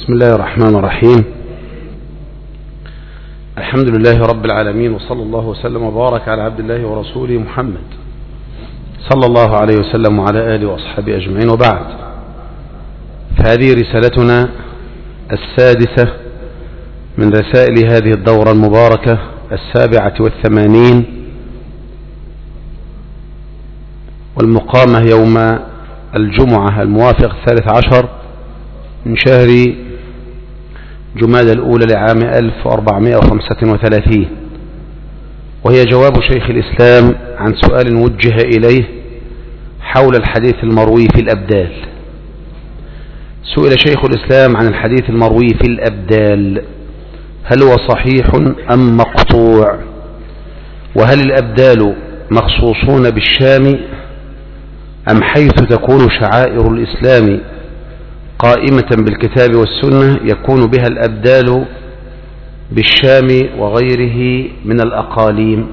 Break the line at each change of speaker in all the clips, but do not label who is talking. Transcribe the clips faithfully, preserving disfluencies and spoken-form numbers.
بسم الله الرحمن الرحيم. الحمد لله رب العالمين، وصلى الله وسلم وبارك على عبد الله ورسوله محمد صلى الله عليه وسلم وعلى آله وأصحابه أجمعين، وبعد، فهذه رسالتنا السادسة من رسائل هذه الدورة المباركة السابعة والثمانين، والمقامة يوم الجمعة الموافق الثالث عشر من شهر جمادى الأولى لعام ألف وأربعمائة وخمسة وثلاثين، وهي جواب شيخ الإسلام عن سؤال وجه إليه حول الحديث المروي في الأبدال. سئل شيخ الإسلام عن الحديث المروي في الأبدال، هل هو صحيح أم مقطوع؟ وهل الأبدال مخصوصون بالشام أم حيث تكون شعائر الإسلام قائمة بالكتاب والسنة يكون بها الأبدال بالشام وغيره من الأقاليم؟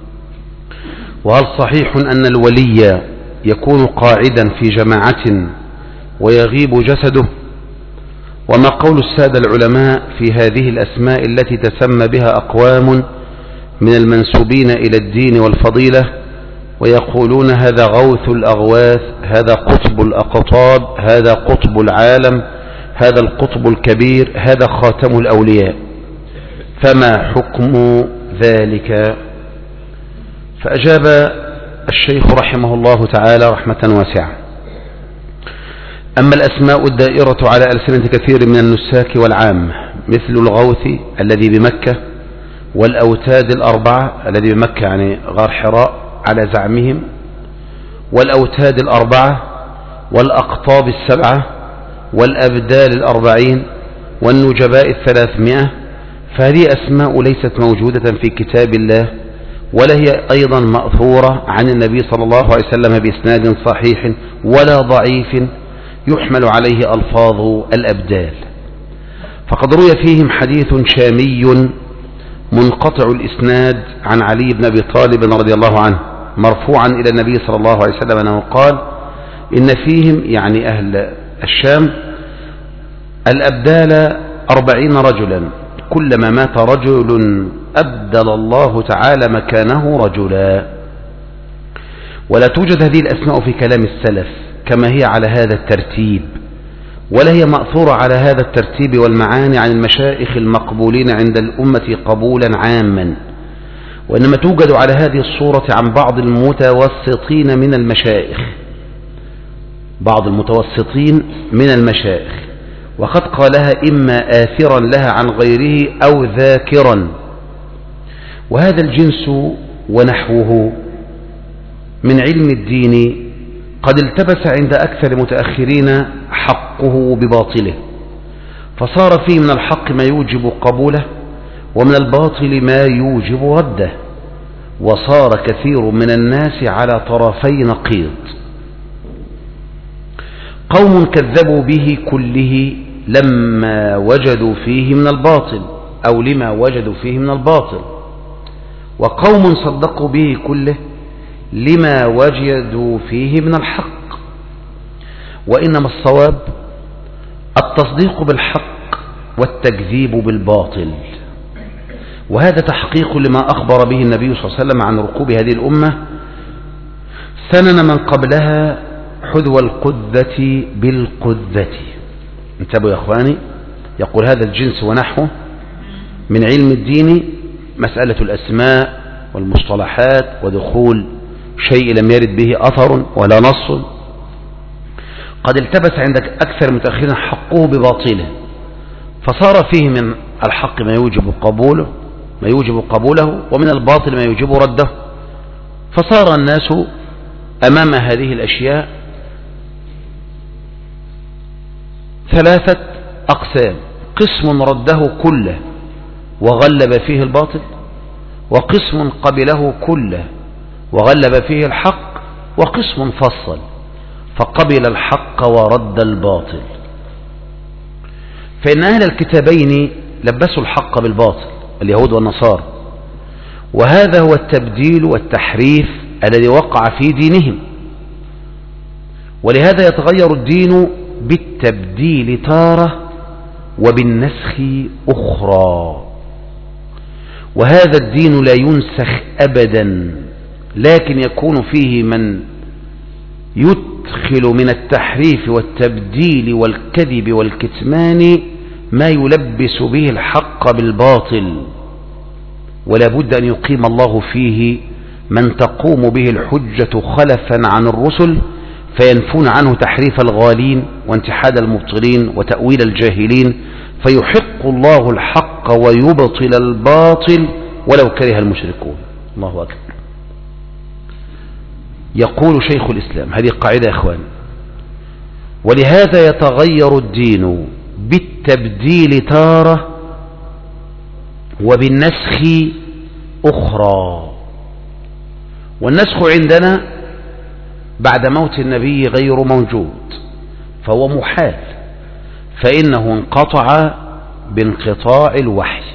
وهل صحيح أن الولي يكون قاعدا في جماعة ويغيب جسده؟ وما قول السادة العلماء في هذه الأسماء التي تسمى بها أقوام من المنسوبين إلى الدين والفضيلة ويقولون هذا غوث الأغواث، هذا قطب الأقطاب، هذا قطب العالم، هذا القطب الكبير، هذا خاتم الأولياء، فما حكم ذلك؟ فأجاب الشيخ رحمه الله تعالى رحمة واسعة: أما الأسماء الدائرة على ألسنة كثير من النساك والعام مثل الغوث الذي بمكة، والأوتاد الأربعة الذي بمكة يعني غار حراء على زعمهم، والأوتاد الأربعة، والأقطاب السبعة، والأبدال الأربعين، والنجباء الثلاثمائة، فهذه أسماء ليست موجودة في كتاب الله، ولا هي أيضا مأثورة عن النبي صلى الله عليه وسلم بإسناد صحيح ولا ضعيف يحمل عليه ألفاظ الأبدال. فقد روي فيهم حديث شامي منقطع الإسناد عن علي بن أبي طالب رضي الله عنه مرفوعا إلى النبي صلى الله عليه وسلم أنه قال: إن فيهم يعني أهل الشام الأبدال أربعين رجلا، كلما مات رجل أبدل الله تعالى مكانه رجلا. ولا توجد هذه الأسماء في كلام السلف كما هي على هذا الترتيب، ولا هي مأثورة على هذا الترتيب والمعاني عن المشايخ المقبولين عند الأمة قبولا عاما، وإنما توجد على هذه الصورة عن بعض المتوسطين من المشايخ، بعض المتوسطين من المشايخ، وقد قالها إما آثرا لها عن غيره أو ذاكرا. وهذا الجنس ونحوه من علم الدين قد التبس عند أكثر متأخرين حقه بباطله، فصار فيه من الحق ما يوجب قبوله ومن الباطل ما يوجب رده، وصار كثير من الناس على طرفي نقيض: قوم كذبوا به كله لما وجدوا فيه من الباطل أو لما وجدوا فيه من الباطل، وقوم صدقوا به كله لما وجدوا فيه من الحق. وإنما الصواب التصديق بالحق والتكذيب بالباطل، وهذا تحقيق لما أخبر به النبي صلى الله عليه وسلم عن ركوب هذه الأمة سنن من قبلها حذو القذة بالقذة. انتبهوا يا أخواني، يقول هذا الجنس ونحوه من علم الدين مسألة الأسماء والمصطلحات ودخول شيء لم يرد به أثر ولا نص، قد التبس عندك أكثر متأخرين حقه بباطله، فصار فيه من الحق ما يوجب قبوله ما يوجب قبوله ومن الباطل ما يوجب رده، فصار الناس أمام هذه الأشياء ثلاثة أقسام: قسم رده كله وغلب فيه الباطل، وقسم قبله كله وغلب فيه الحق، وقسم فصل فقبل الحق ورد الباطل. فإن أهل الكتابين لبسوا الحق بالباطل، اليهود والنصارى، وهذا هو التبديل والتحريف الذي وقع في دينهم، ولهذا يتغير الدين بالتبديل تارة وبالنسخ أخرى. وهذا الدين لا ينسخ أبدا، لكن يكون فيه من يدخل من التحريف والتبديل والكذب والكتمان ما يلبس به الحق بالباطل، ولا بد أن يقيم الله فيه من تقوم به الحجة خلفا عن الرسل، فينفون عنه تحريف الغالين وانتحاد المبطلين وتأويل الجاهلين، فيحق الله الحق ويبطل الباطل ولو كره المشركون. الله أكبر. يقول شيخ الإسلام، هذه قاعدة يا إخوان: ولهذا يتغير الدين بالتبديل تارة وبالنسخ أخرى. والنسخ عندنا بعد موت النبي غير موجود، فهو محال، فإنه انقطع بانقطاع الوحي.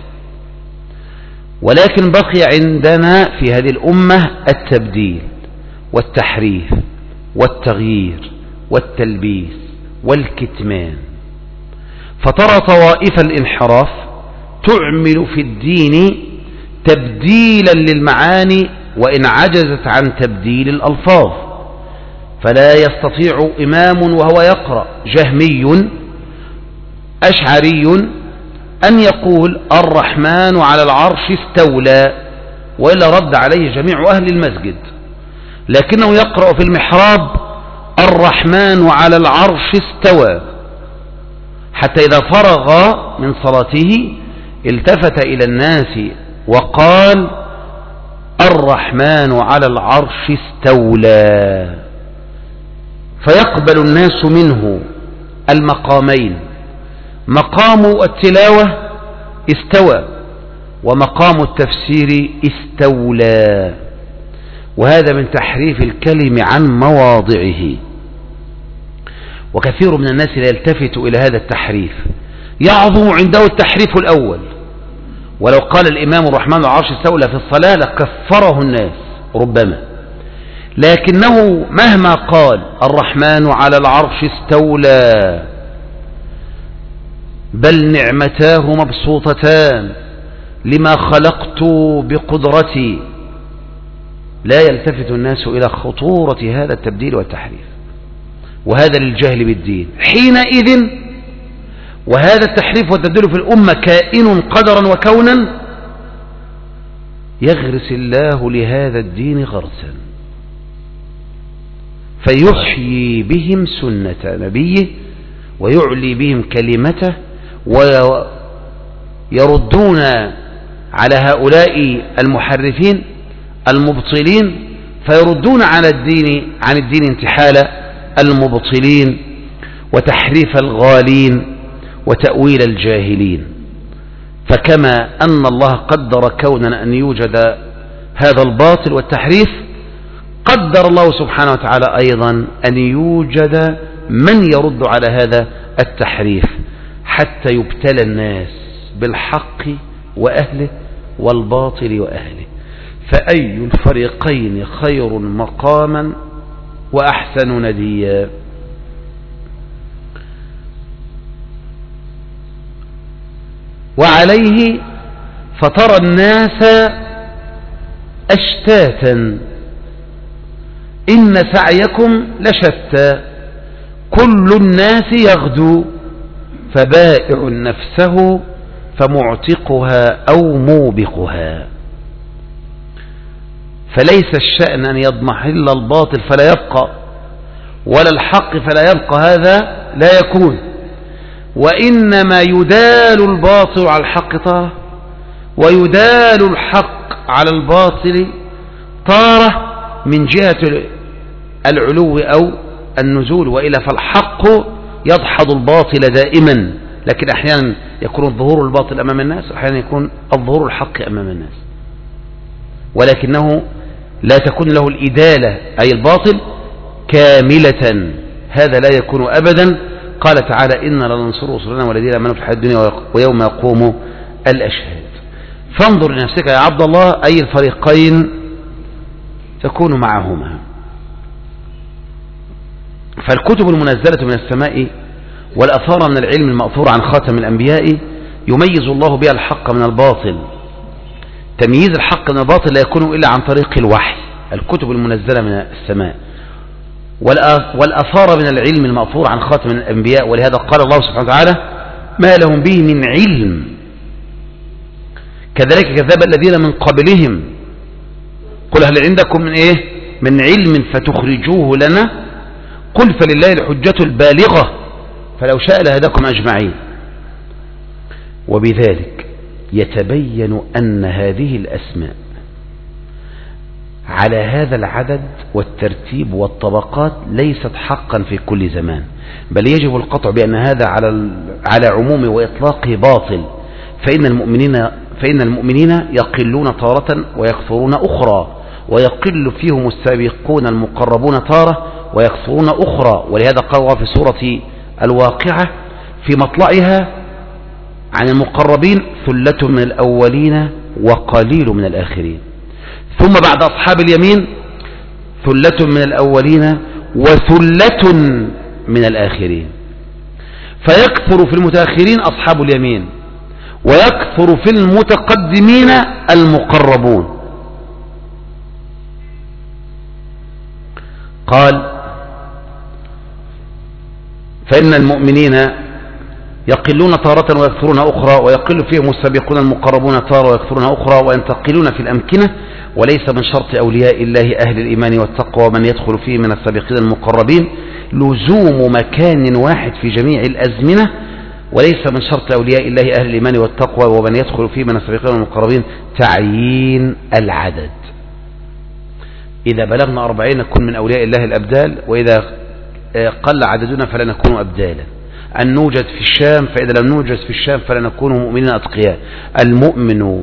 ولكن بقي عندنا في هذه الأمة التبديل والتحريف والتغيير والتلبيس والكتمان. فترى طوائف الانحراف تعمل في الدين تبديلا للمعاني وإن عجزت عن تبديل الألفاظ، فلا يستطيع إمام وهو يقرأ جهمي أشعري أن يقول الرحمن على العرش استولى، وإلا رد عليه جميع أهل المسجد، لكنه يقرأ في المحراب الرحمن على العرش استوى، حتى إذا فرغ من صلاته التفت إلى الناس وقال الرحمن على العرش استولى، فيقبل الناس منه المقامين: مقام التلاوة استوى، ومقام التفسير استولى. وهذا من تحريف الكلم عن مواضعه، وكثير من الناس لا يلتفت إلى هذا التحريف، يعظم عنده التحريف الأول. ولو قال الإمام الرحمن على العرش استولى في الصلاة لكفره الناس ربما، لكنه مهما قال الرحمن على العرش استولى بل نعمتاه مبسوطتان لما خلقت بقدرتي، لا يلتفت الناس إلى خطورة هذا التبديل والتحريف، وهذا للجهل بالدين. حينئذ وهذا التحريف والتبديل في الأمة كائن قدرا وكونا، يغرس الله لهذا الدين غرسا فيحيي بهم سنة نبيه ويعلي بهم كلمته، ويردون على هؤلاء المحرفين المبطلين، فيردون على الدين عن الدين انتحال المبطلين وتحريف الغالين وتأويل الجاهلين. فكما أن الله قدر كونا أن يوجد هذا الباطل والتحريف، قدر الله سبحانه وتعالى أيضا أن يوجد من يرد على هذا التحريف، حتى يبتلى الناس بالحق وأهله والباطل وأهله، فأي الفريقين خير مقاما وأحسن نديا. وعليه فترى الناس أشتاتا إن سعيكم لشتى، كل الناس يغدو فبائع نفسه فمعتقها أو موبقها. فليس الشأن أن يضمحل الباطل فلا يبقى، ولا الحق فلا يبقى، هذا لا يكون، وإنما يدال الباطل على الحق طارة، ويدال الحق على الباطل طارة من جهة العلو أو النزول، وإلا فالحق يدحض الباطل دائما، لكن أحيانا يكون الظهور الباطل أمام الناس، وأحيانا يكون الظهور الحق أمام الناس، ولكنه لا تكون له الإدالة أي الباطل كاملة، هذا لا يكون أبدا. قال تعالى إنا لننصر رسلنا والذين آمنوا في الحياة الدنيا ويوم يقوم الأشهاد. فانظر لنفسك يا عبد الله أي الفريقين تكون معهما. فالكتب المنزلة من السماء والأثار من العلم المأثور عن خاتم الأنبياء يميز الله بها الحق من الباطل. تمييز الحق من الباطل لا يكون إلا عن طريق الوحي، الكتب المنزلة من السماء. والأثار من العلم المأثور عن خاتم الأنبياء، ولهذا قال الله سبحانه وتعالى ما لهم به من علم كذلك كذب الذين من قبلهم قل هل عندكم من إيه من علم فتخرجوه لنا قل فلله الحجة البالغة فلو شاء لهداكم أجمعين. وبذلك يتبين أن هذه الأسماء على هذا العدد والترتيب والطبقات ليست حقا في كل زمان، بل يجب القطع بأن هذا على على عموم وإطلاقه باطل. فإن المؤمنين فإن المؤمنين يقلون تارة ويكثرون أخرى، ويقل فيهم السابقون المقربون تارة ويكثرون أخرى. ولهذا قال الله في سورة الواقعة في مطلعها عن المقربين ثلة من الأولين وقليل من الآخرين، ثم بعد أصحاب اليمين ثلة من الأولين وثلة من الآخرين. فيكثر في المتأخرين أصحاب اليمين ويكثر في المتقدمين المقربون. قال فإن المؤمنين يقلون تارة ويكثرون أخرى، ويقل فيهم السابقون المقربون تارة ويكثرون أخرى، وينتقلون في الأمكنة. وليس من شرط أولياء الله أهل الإيمان والتقوى ومن يدخل فيه من السابقين المقربين لزوم مكان واحد في جميع الأزمنة. وليس من شرط أولياء الله أهل الإيمان والتقوى ومن يدخل فيه من السابقين المقربين تعيين العدد. إذا بلغنا أربعين نكون من أولياء الله الأبدال، وإذا قل عددنا فلا نكون أبدالا. أن نوجد في الشام، فإذا لم نوجد في الشام فلا نكون مؤمنين أتقياء. المؤمن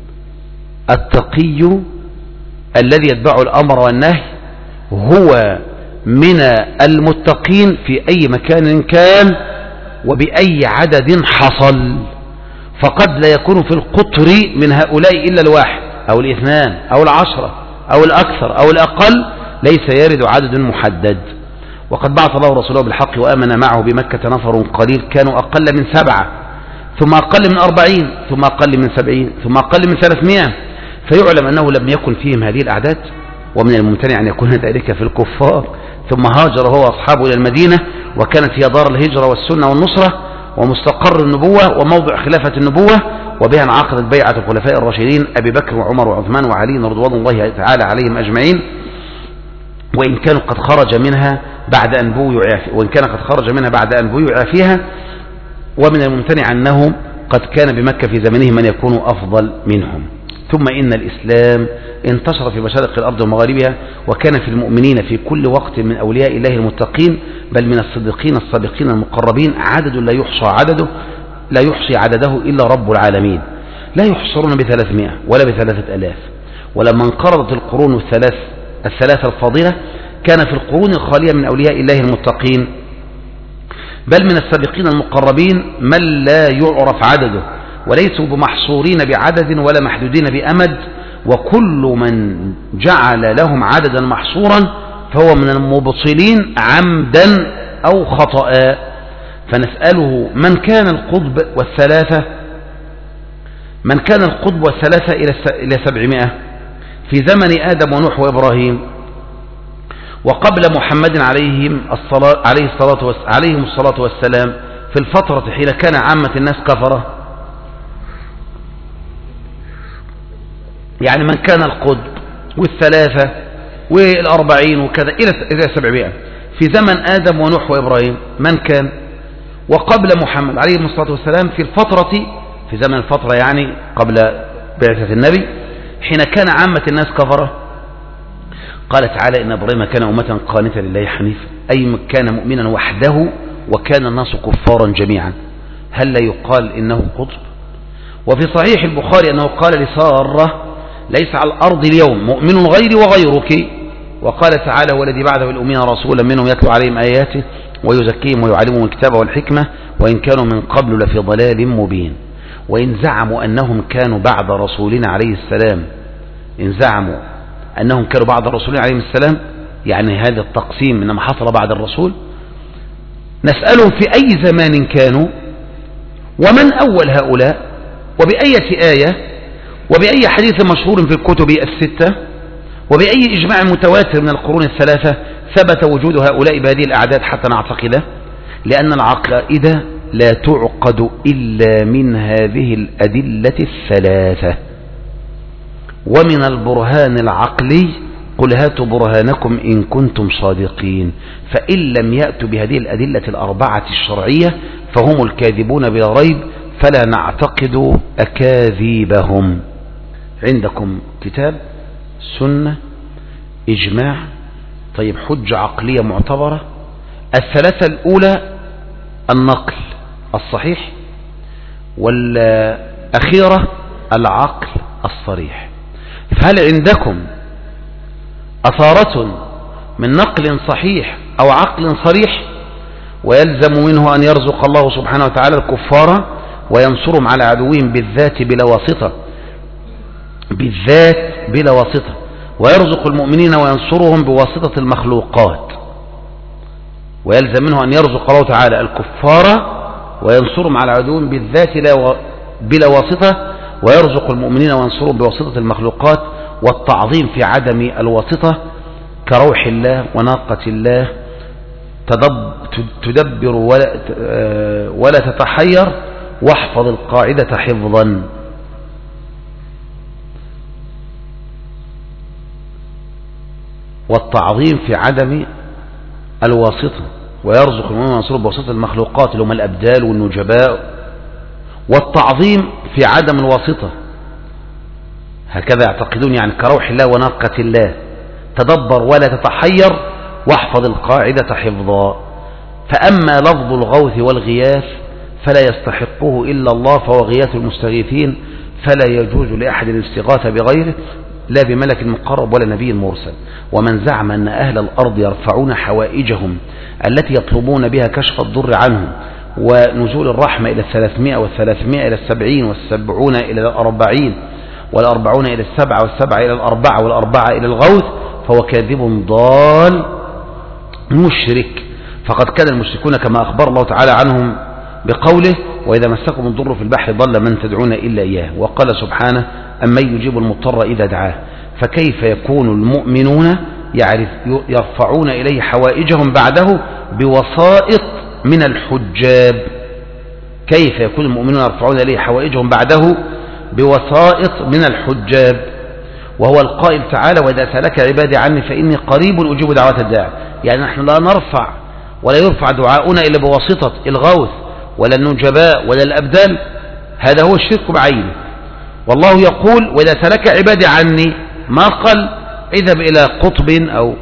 التقي الذي يتبع الأمر والنهي هو من المتقين في أي مكان كان وبأي عدد حصل. فقد لا يكون في القطر من هؤلاء إلا الواحد أو الاثنان أو العشرة أو الأكثر أو الأقل، ليس يرد عدد محدد. وقد بعث الله رسوله بالحق وآمن معه بمكة نفر قليل كانوا أقل من سبعة، ثم أقل من أربعين، ثم أقل من سبعين، ثم أقل من ثلاثمائة. فيعلم أنه لم يكن فيهم هذه الأعداد، ومن الممتنع أن يكون ذلك في الكفار. ثم هاجر هو وأصحابه إلى المدينة، وكانت هي دار الهجرة والسنة والنصرة ومستقر النبوة وموضع خلافة النبوة، وبها انعقدت بيعة الخلفاء الراشدين أبي بكر وعمر وعثمان وعلي رضوان الله تعالى عليهم أجمعين. وإن كانوا قد خرج منها بعد أن بويع وإن كان قد خرج منها بعد أن بويع فيها. ومن الممتنع أنه قد كان بمكة في زمنه من يكون أفضل منهم. ثم إن الإسلام انتشر في مشارق الأرض ومغاربها، وكان في المؤمنين في كل وقت من أولياء الله المتقين بل من الصديقين السابقين المقربين عدد لا يحصى عدده لا يحصي عدده إلا رب العالمين، لا يحصرون بثلاثمائة ولا بثلاثة ألاف. ولما انقرضت القرون الثلاث الثلاثة الفاضلة كان في القرون الخالية من أولياء الله المتقين بل من السابقين المقربين من لا يعرف عدده، وليسوا بمحصورين بعدد ولا محدودين بأمد. وكل من جعل لهم عددا محصورا فهو من المبطلين عمدا أو خطأ. فنسأله من كان القطب والثلاثة من كان القطب والثلاثة إلى سبعمائة في زمن آدم ونوح وإبراهيم وقبل محمد عليهم الصلاة عليه الصلاة عليهم الصلاة والسلام، في الفترة حين كان عامة الناس كفرة. يعني من كان القطب والثلاثة والأربعين وكذا إلى سبعمائة في زمن آدم ونوح وإبراهيم من كان، وقبل محمد عليه الصلاة والسلام في الفترة في زمن الفترة يعني قبل بعثة النبي حين كان عامة الناس كفرة. قال تعالى إن إبراهيم كان أمة قانتا لله حنيفا، أي كان مؤمنا وحده وكان الناس كفارا جميعا. هل لا يقال إنه قطب؟ وفي صحيح البخاري أنه قال لسارة ليس على الأرض اليوم مؤمن غيري وغيرك. وقال تعالى والذي بعث بالأمين رسولا منهم يتلو عليهم آياته ويزكيهم ويعلمهم الكتاب والحكمة وإن كانوا من قبل لفي ضلال مبين. وإن زعموا أنهم كانوا بعد رسولنا عليه السلام إن زعموا أنهم كانوا بعد رسولنا عليه السلام يعني هذا التقسيم إنما حصل بعد الرسول، نسألهم في أي زمان كانوا، ومن أول هؤلاء، وبأية آية، وبأي حديث مشهور في الكتب الستة، وبأي إجماع متواتر من القرون الثلاثة ثبت وجود هؤلاء بهذه الأعداد حتى نعتقده، لأن العقائد لا تعقد إلا من هذه الأدلة الثلاثة. ومن البرهان العقلي قل هاتوا برهانكم إن كنتم صادقين، فإن لم يأتوا بهذه الأدلة الأربعة الشرعية فهم الكاذبون بلا ريب، فلا نعتقد أكاذيبهم. عندكم كتاب، سنة، إجماع، طيب حجة عقلية معتبرة. الثلاثة الأولى النقل الصحيح، والأخيرة العقل الصريح. فهل عندكم أثارة من نقل صحيح أو عقل صريح؟ ويلزم منه أن يرزق الله سبحانه وتعالى الكفار وينصرهم على عدوهم بالذات بلا واسطة، بالذات بلا واسطة، ويرزق المؤمنين وينصرهم بواسطة المخلوقات. ويلزم منه أن يرزق الله تعالى الكفار وينصرهم على عدوهم بالذات بلا واسطة، ويرزق المؤمنين وينصرهم بواسطة المخلوقات. والتعظيم في عدم الواسطة كروح الله وناقة الله، تدبر ولا, ولا تتحير، واحفظ القاعدة حفظا. والتعظيم في عدم الواسطة، ويرزق المؤمنين وينصرهم بواسطة المخلوقات اللي هم الأبدال والنجباء. والتعظيم في عدم الواسطة هكذا يعتقدون، يعني كروح الله وناقة الله، تدبر ولا تتحير، واحفظ القاعدة حفظا. فأما لفظ الغوث والغياث فلا يستحقه إلا الله، فهو غياث المستغيثين، فلا يجوز لأحد الاستغاثة بغيره، لا بملك مقرب ولا نبي مرسل. ومن زعم أن أهل الأرض يرفعون حوائجهم التي يطلبون بها كشف الضر عنهم ونزول الرحمة إلى الثلاثمائة والثلاثمائة إلى السبعين والسبعون إلى الأربعين والأربعون إلى السبعة والسبعة إلى الأربعة والأربعة إلى الغوث، فهو كاذب ضال مشرك. فقد كان المشركون كما أخبر الله تعالى عنهم بقوله وإذا مسكم الضر في البحر ضل من تدعون إلا إياه. وقال سبحانه أمن يجيب المضطر إذا دعاه. فكيف يكون المؤمنون يعرف يرفعون إليه حوائجهم بعده بوسائط من الحجاب؟ كيف يكون المؤمنون يرفعون إليه حوائجهم بعده بوسائط من الحجاب؟ وهو القائل تعالى وإذا سألك عبادي عني فإني قريب أجيب دعوة الداعي. يعني نحن لا نرفع ولا يرفع دعاؤنا إلا بواسطة الغوث ولا النجباء ولا الأبدال، هذا هو الشرك بعينه. والله يقول وإذا سألك عبادي عني، ما قال اذهب إلى قطب أو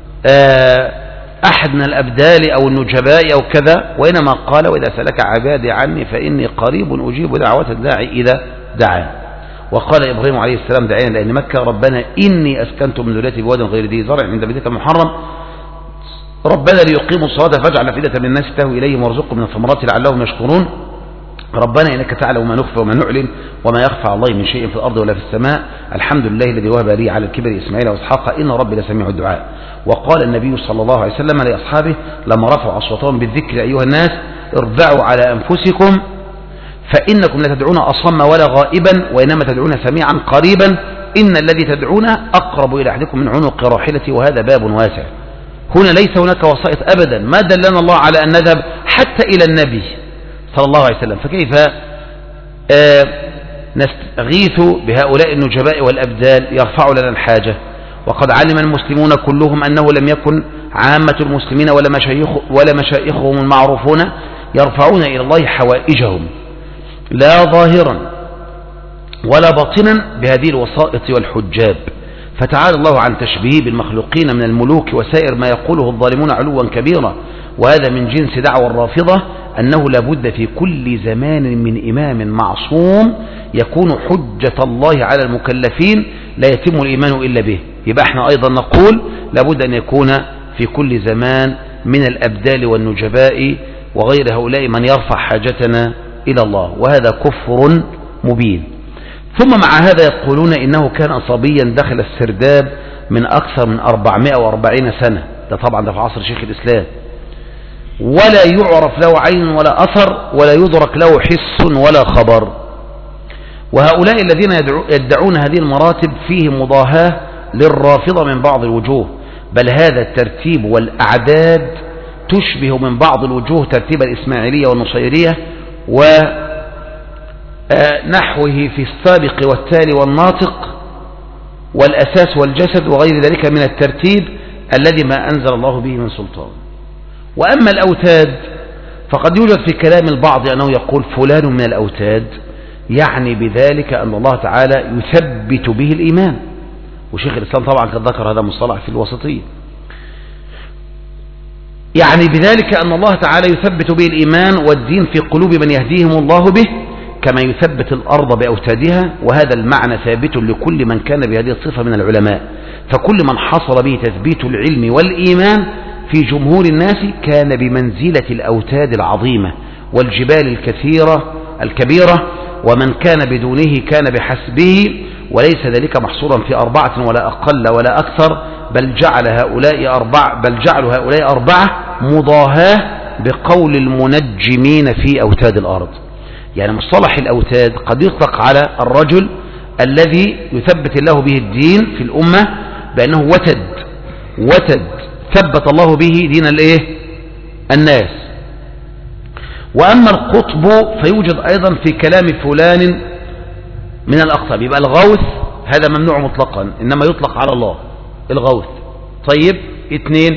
أحد من الأبدال أو النجباء أو كذا، وإنما قال وإذا سألك عبادي عني فإني قريب أجيب دعوة الداعي إذا دعا. وقال إبراهيم عليه السلام داعيا لأهل مكة ربنا إني أسكنت من ذريتي بواد غير ذي زرع عند بيتك المحرم ربنا ليقيموا الصلاة فاجعل أفئدة من الناس تهوي إليهم وارزقهم من الثمرات لعلهم يشكرون ربنا إنك تعلم ما نخفي وما نعلن وما يخفى على الله من شيء في الأرض ولا في السماء الحمد لله الذي وهب لي على الكبر إسماعيل وإسحاق إن ربي لسميع الدعاء. وقال النبي صلى الله عليه وسلم لأصحابه لما رفعوا أصواتهم بالذكر أيها الناس اربعوا على أنفسكم فإنكم لا تدعون أصم ولا غائبا وإنما تدعون سميعا قريبا إن الذي تدعون أقرب إلى أحدكم من عنق راحلتي وهذا باب واسع. هنا ليس هناك وسائط أبدا، ما دلنا الله على أن نذهب حتى إلى النبي صلى الله عليه وسلم. فكيف آه نستغيث بهؤلاء النجباء والأبدال يرفعوا لنا الحاجة؟ وقد علم المسلمون كلهم أنه لم يكن عامة المسلمين ولا, مشايخ ولا مشايخهم المعروفون يرفعون إلى الله حوائجهم لا ظاهرا ولا باطنا بهذه الوسائط والحجاب. فتعالى الله عن تشبيه بالمخلوقين من الملوك وسائر ما يقوله الظالمون علوا كبيرا. وهذا من جنس دعوى الرافضة أنه لابد في كل زمان من إمام معصوم يكون حجة الله على المكلفين لا يتم الإيمان إلا به. يبقى احنا أيضا نقول لابد أن يكون في كل زمان من الأبدال والنجباء وغير هؤلاء من يرفع حاجتنا إلى الله، وهذا كفر مبين. ثم مع هذا يقولون إنه كان صبيا دخل السرداب من أكثر من أربعمائة وأربعين سنة. ده طبعا ده في عصر شيخ الإسلام. ولا يعرف له عين ولا أثر ولا يدرك له حس ولا خبر. وهؤلاء الذين يدعون هذه المراتب فيه مضاهاة للرافضة من بعض الوجوه، بل هذا الترتيب والأعداد تشبه من بعض الوجوه ترتيب الإسماعيلية والنصيرية ونحوه في السابق والتالي والناطق والأساس والجسد وغير ذلك من الترتيب الذي ما أنزل الله به من سلطان. وأما الأوتاد فقد يوجد في كلام البعض أنه يقول فلان من الأوتاد، يعني بذلك أن الله تعالى يثبت به الإيمان، وشيخ الإسلام طبعا قد ذكر هذا المصطلح في الوسطية، يعني بذلك أن الله تعالى يثبت به الإيمان والدين في قلوب من يهديهم الله به كما يثبت الأرض بأوتادها، وهذا المعنى ثابت لكل من كان بهذه الصفة من العلماء، فكل من حصل به تثبيت العلم والإيمان في جمهور الناس كان بمنزلة الأوتاد العظيمة والجبال الكثيرة الكبيرة، ومن كان بدونه كان بحسبه، وليس ذلك محصورا في أربعة ولا أقل ولا أكثر، بل جعل هؤلاء أربعة بل جعلوا هؤلاء أربعة مضاهاة بقول المنجمين في أوتاد الأرض. يعني مصطلح الأوتاد قد يطلق على الرجل الذي يثبت الله به الدين في الأمة بأنه وتد وتد ثبت الله به دين الايه الناس. وأما القطب فيوجد أيضا في كلام فلان من الأقطاب، يبقى الغوث هذا ممنوع مطلقا إنما يطلق على الله الغوث. طيب اثنين،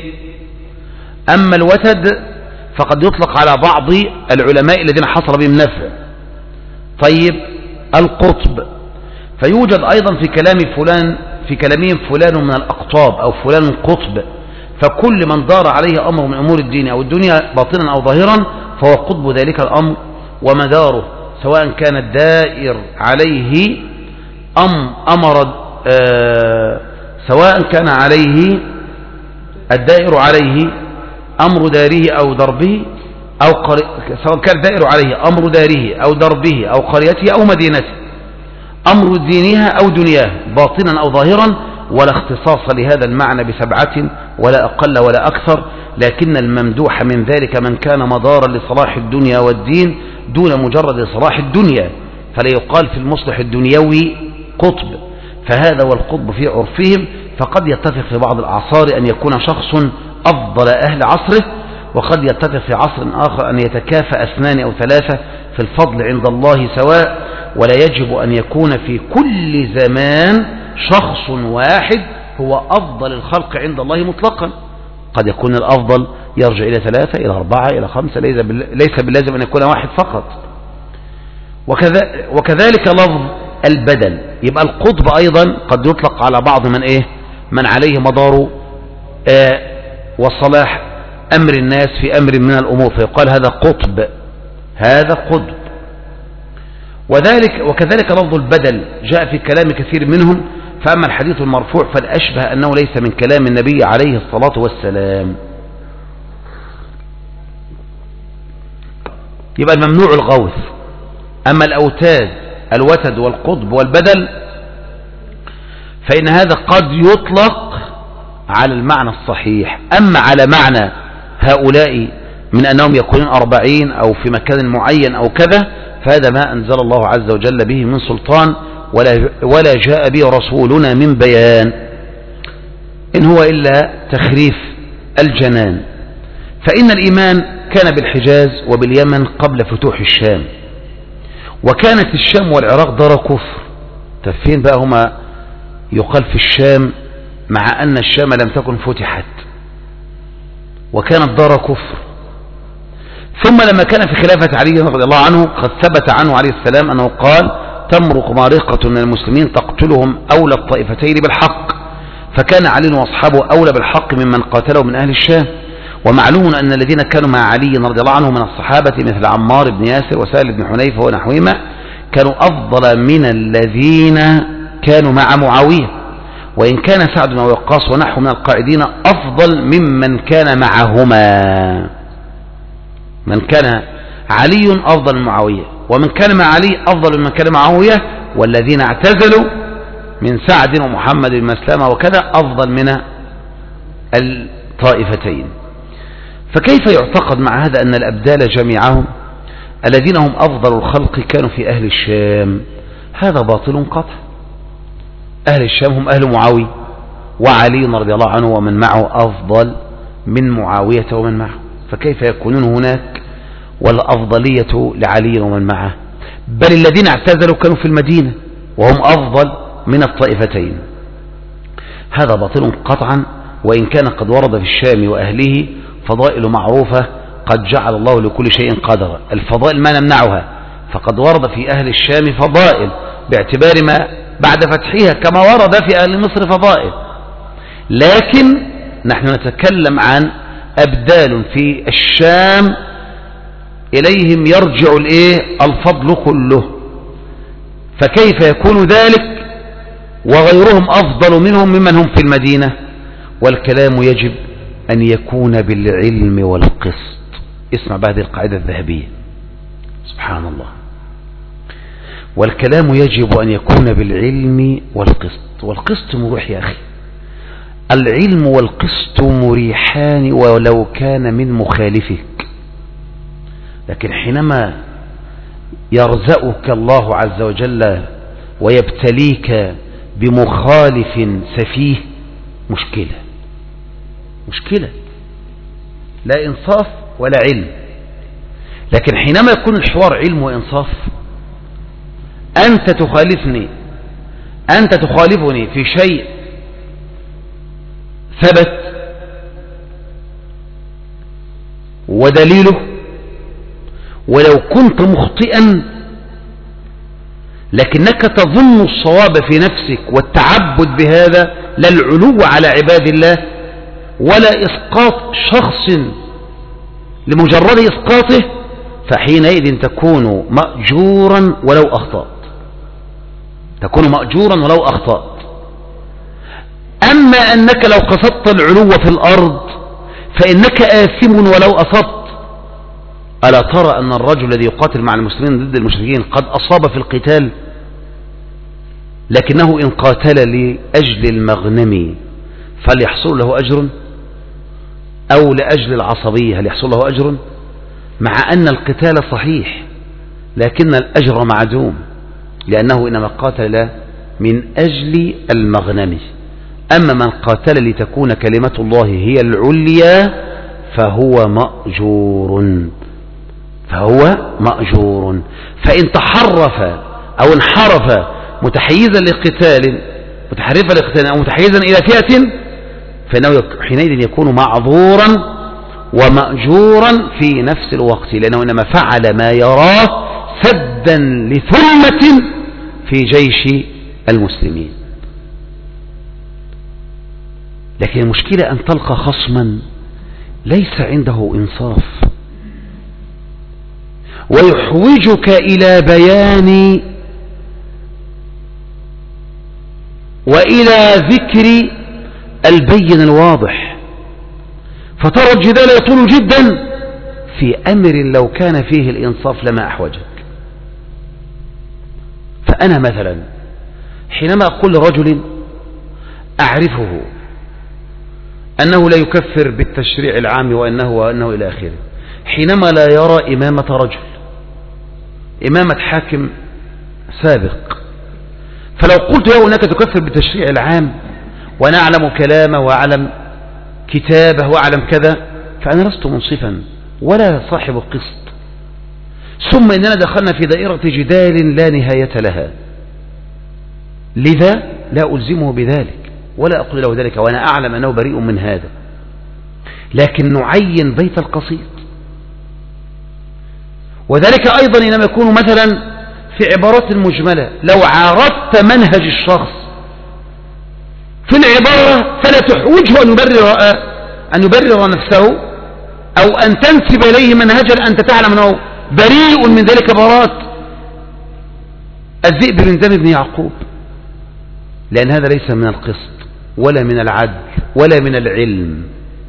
أما الوتد فقد يطلق على بعض العلماء الذين حصل بهم نفع. طيب القطب فيوجد أيضا في كلام فلان في كلامهم فلان من الأقطاب أو فلان قطب، فكل من دار عليه أمر من أمور الدين أو الدنيا باطنا أو ظاهرا فهو قطب ذلك الأمر ومداره، سواء كان الدائر عليه أم أمر آه سواء كان عليه الدائر عليه أمر داره أو دربه أو قر... سواء كان الدائر عليه أمر داره أو دربه أو قريته أو مدينته، أمر دينها أو دنياه باطنا أو ظاهرا، ولا اختصاص لهذا المعنى بسبعة ولا أقل ولا أكثر، لكن الممدوح من ذلك من كان مدارا لصلاح الدنيا والدين دون مجرد صلاح الدنيا، فلا يقال في المصلح الدنيوي قطب، فهذا والقطب في عرفهم. فقد يتفق في بعض الأعصار أن يكون شخص أفضل أهل عصره، وقد يتفق في عصر آخر أن يتكافأ اثنان أو ثلاثة في الفضل عند الله سواء، ولا يجب أن يكون في كل زمان شخص واحد هو أفضل الخلق عند الله مطلقا، قد يكون الأفضل يرجع إلى ثلاثة إلى أربعة إلى خمسة، ليس باللازم أن يكون واحد فقط. وكذلك لفظ البدل، يبقى القطب أيضا قد يطلق على بعض من إيه من عليه مدار آه وصلاح أمر الناس في أمر من الأمور، فيقال هذا قطب هذا قطب. وذلك وكذلك لفظ البدل جاء في كلام كثير منهم، فأما الحديث المرفوع فالأشبه أنه ليس من كلام النبي عليه الصلاة والسلام. يبقى الممنوع الغوث. أما الأوتاد الوتد والقطب والبدل فإن هذا قد يطلق على المعنى الصحيح، أما على معنى هؤلاء من أنهم يكونون أربعين أو في مكان معين أو كذا فهذا ما أنزل الله عز وجل به من سلطان ولا, ولا جاء به رسولنا من بيان، إن هو إلا تخريف الجنان. فإن الإيمان كان بالحجاز وباليمن قبل فتوح الشام، وكانت الشام والعراق دار كفر. فين بقى هما يقال في الشام مع أن الشام لم تكن فتحت وكانت دار كفر. ثم لما كان في خلافة علي رضي الله عنه قد ثبت عنه عليه السلام أنه قال تمرق مارقة من المسلمين تقتلهم أولى الطائفتين بالحق، فكان علي وأصحابه أولى بالحق ممن قاتلوا من أهل الشام. ومعلوم أن الذين كانوا مع علي رضي الله عنه من الصحابة مثل عمار بن ياسر وسهل بن حنيفة ونحوهما كانوا أفضل من الذين كانوا مع معاوية، وإن كان سعد بن وقاص ونحو من القاعدين أفضل ممن كان معهما. من كان علي أفضل من معاوية، ومن كان مع علي أفضل ممن كان معاوية، والذين اعتزلوا من سعد ومحمد بن مسلمة وكذا أفضل من الطائفتين. فكيف يعتقد مع هذا أن الأبدال جميعهم الذين هم أفضل الخلق كانوا في أهل الشام؟ هذا باطل قطع. أهل الشام هم أهل معاوية، وعلي رضي الله عنه ومن معه أفضل من معاوية ومن معه، فكيف يكونون هناك والأفضلية لعلي ومن معه؟ بل الذين اعتزلوا كانوا في المدينة وهم أفضل من الطائفتين. هذا باطل قطعا، وإن كان قد ورد في الشام وأهله فضائل معروفة قد جعل الله لكل شيء قدرا. الفضائل ما نمنعها، فقد ورد في أهل الشام فضائل باعتبار ما بعد فتحها، كما ورد في أهل مصر فضائل، لكن نحن نتكلم عن أبدال في الشام إليهم يرجع الإيه؟ الفضل كله، فكيف يكون ذلك وغيرهم أفضل منهم ممن هم في المدينة؟ والكلام يجب أن يكون بالعلم والقسط. اسمع بعد القاعدة الذهبية، سبحان الله، والكلام يجب أن يكون بالعلم والقسط. والقسط مريح يا أخي، العلم والقسط مريحان ولو كان من مخالفك، لكن حينما يرزقك الله عز وجل ويبتليك بمخالف سفيه مشكلة مشكلة، لا إنصاف ولا علم. لكن حينما يكون الحوار علم وإنصاف، أنت تخالفني أنت تخالفني في شيء ثبت ودليله، ولو كنت مخطئا لكنك تظن الصواب في نفسك والتعبد بهذا، لا العلو على عباد الله ولا إسقاط شخص لمجرد إسقاطه، فحينئذ تكون مأجورا ولو أخطأت تكون مأجورا ولو أخطأت. أما أنك لو قصدت العلو في الأرض فإنك آثم ولو أصبت. ألا ترى أن الرجل الذي يقاتل مع المسلمين ضد المشركين قد أصاب في القتال، لكنه إن قاتل لأجل المغنم فليحصل له أجر، أو لأجل العصبية هل يحصل له أجر؟ مع أن القتال صحيح لكن الأجر معدوم، لأنه إنما قاتل من أجل المغنم. أما من قاتل لتكون كلمة الله هي العليا فهو مأجور فهو مأجور فإن تحرف أو انحرف متحيزا لقتال متحرفا لقتال أو متحيزا إلى فئة فإنه حينئذ يكون معذورا ومأجورا في نفس الوقت، لأنه إنما فعل ما يراه سدا لثمة في جيش المسلمين. لكن المشكلة أن تلقى خصما ليس عنده إنصاف ويحوجك إلى بيان وإلى ذكر البين الواضح، فترى الجدال يطول جدا في أمر لو كان فيه الإنصاف لما أحوجك. فأنا مثلا حينما أقول لرجل أعرفه أنه لا يكفر بالتشريع العام وأنه وأنه إلى آخره، حينما لا يرى إمامة رجل إمامة حاكم سابق، فلو قلت له أنك تكفر بالتشريع العام وأنا أعلم كلامه وأعلم كتابه وأعلم كذا، فأنا لست منصفا ولا صاحب قسط. ثم إننا دخلنا في دائرة جدال لا نهاية لها، لذا لا ألزمه بذلك ولا أقول له ذلك وأنا أعلم أنه بريء من هذا، لكن نعين بيت القصيد. وذلك أيضا إنما يكون مثلا في عبارات مجملة، لو عارضت منهج الشخص في العبارة فلا تحوجه أن يبرر, أن يبرر نفسه أو أن تنسب إليه منهجا أنت تعلم أنه بريء من ذلك براءة الذئب من دم ابن يعقوب، لأن هذا ليس من القسط ولا من العدل ولا من العلم،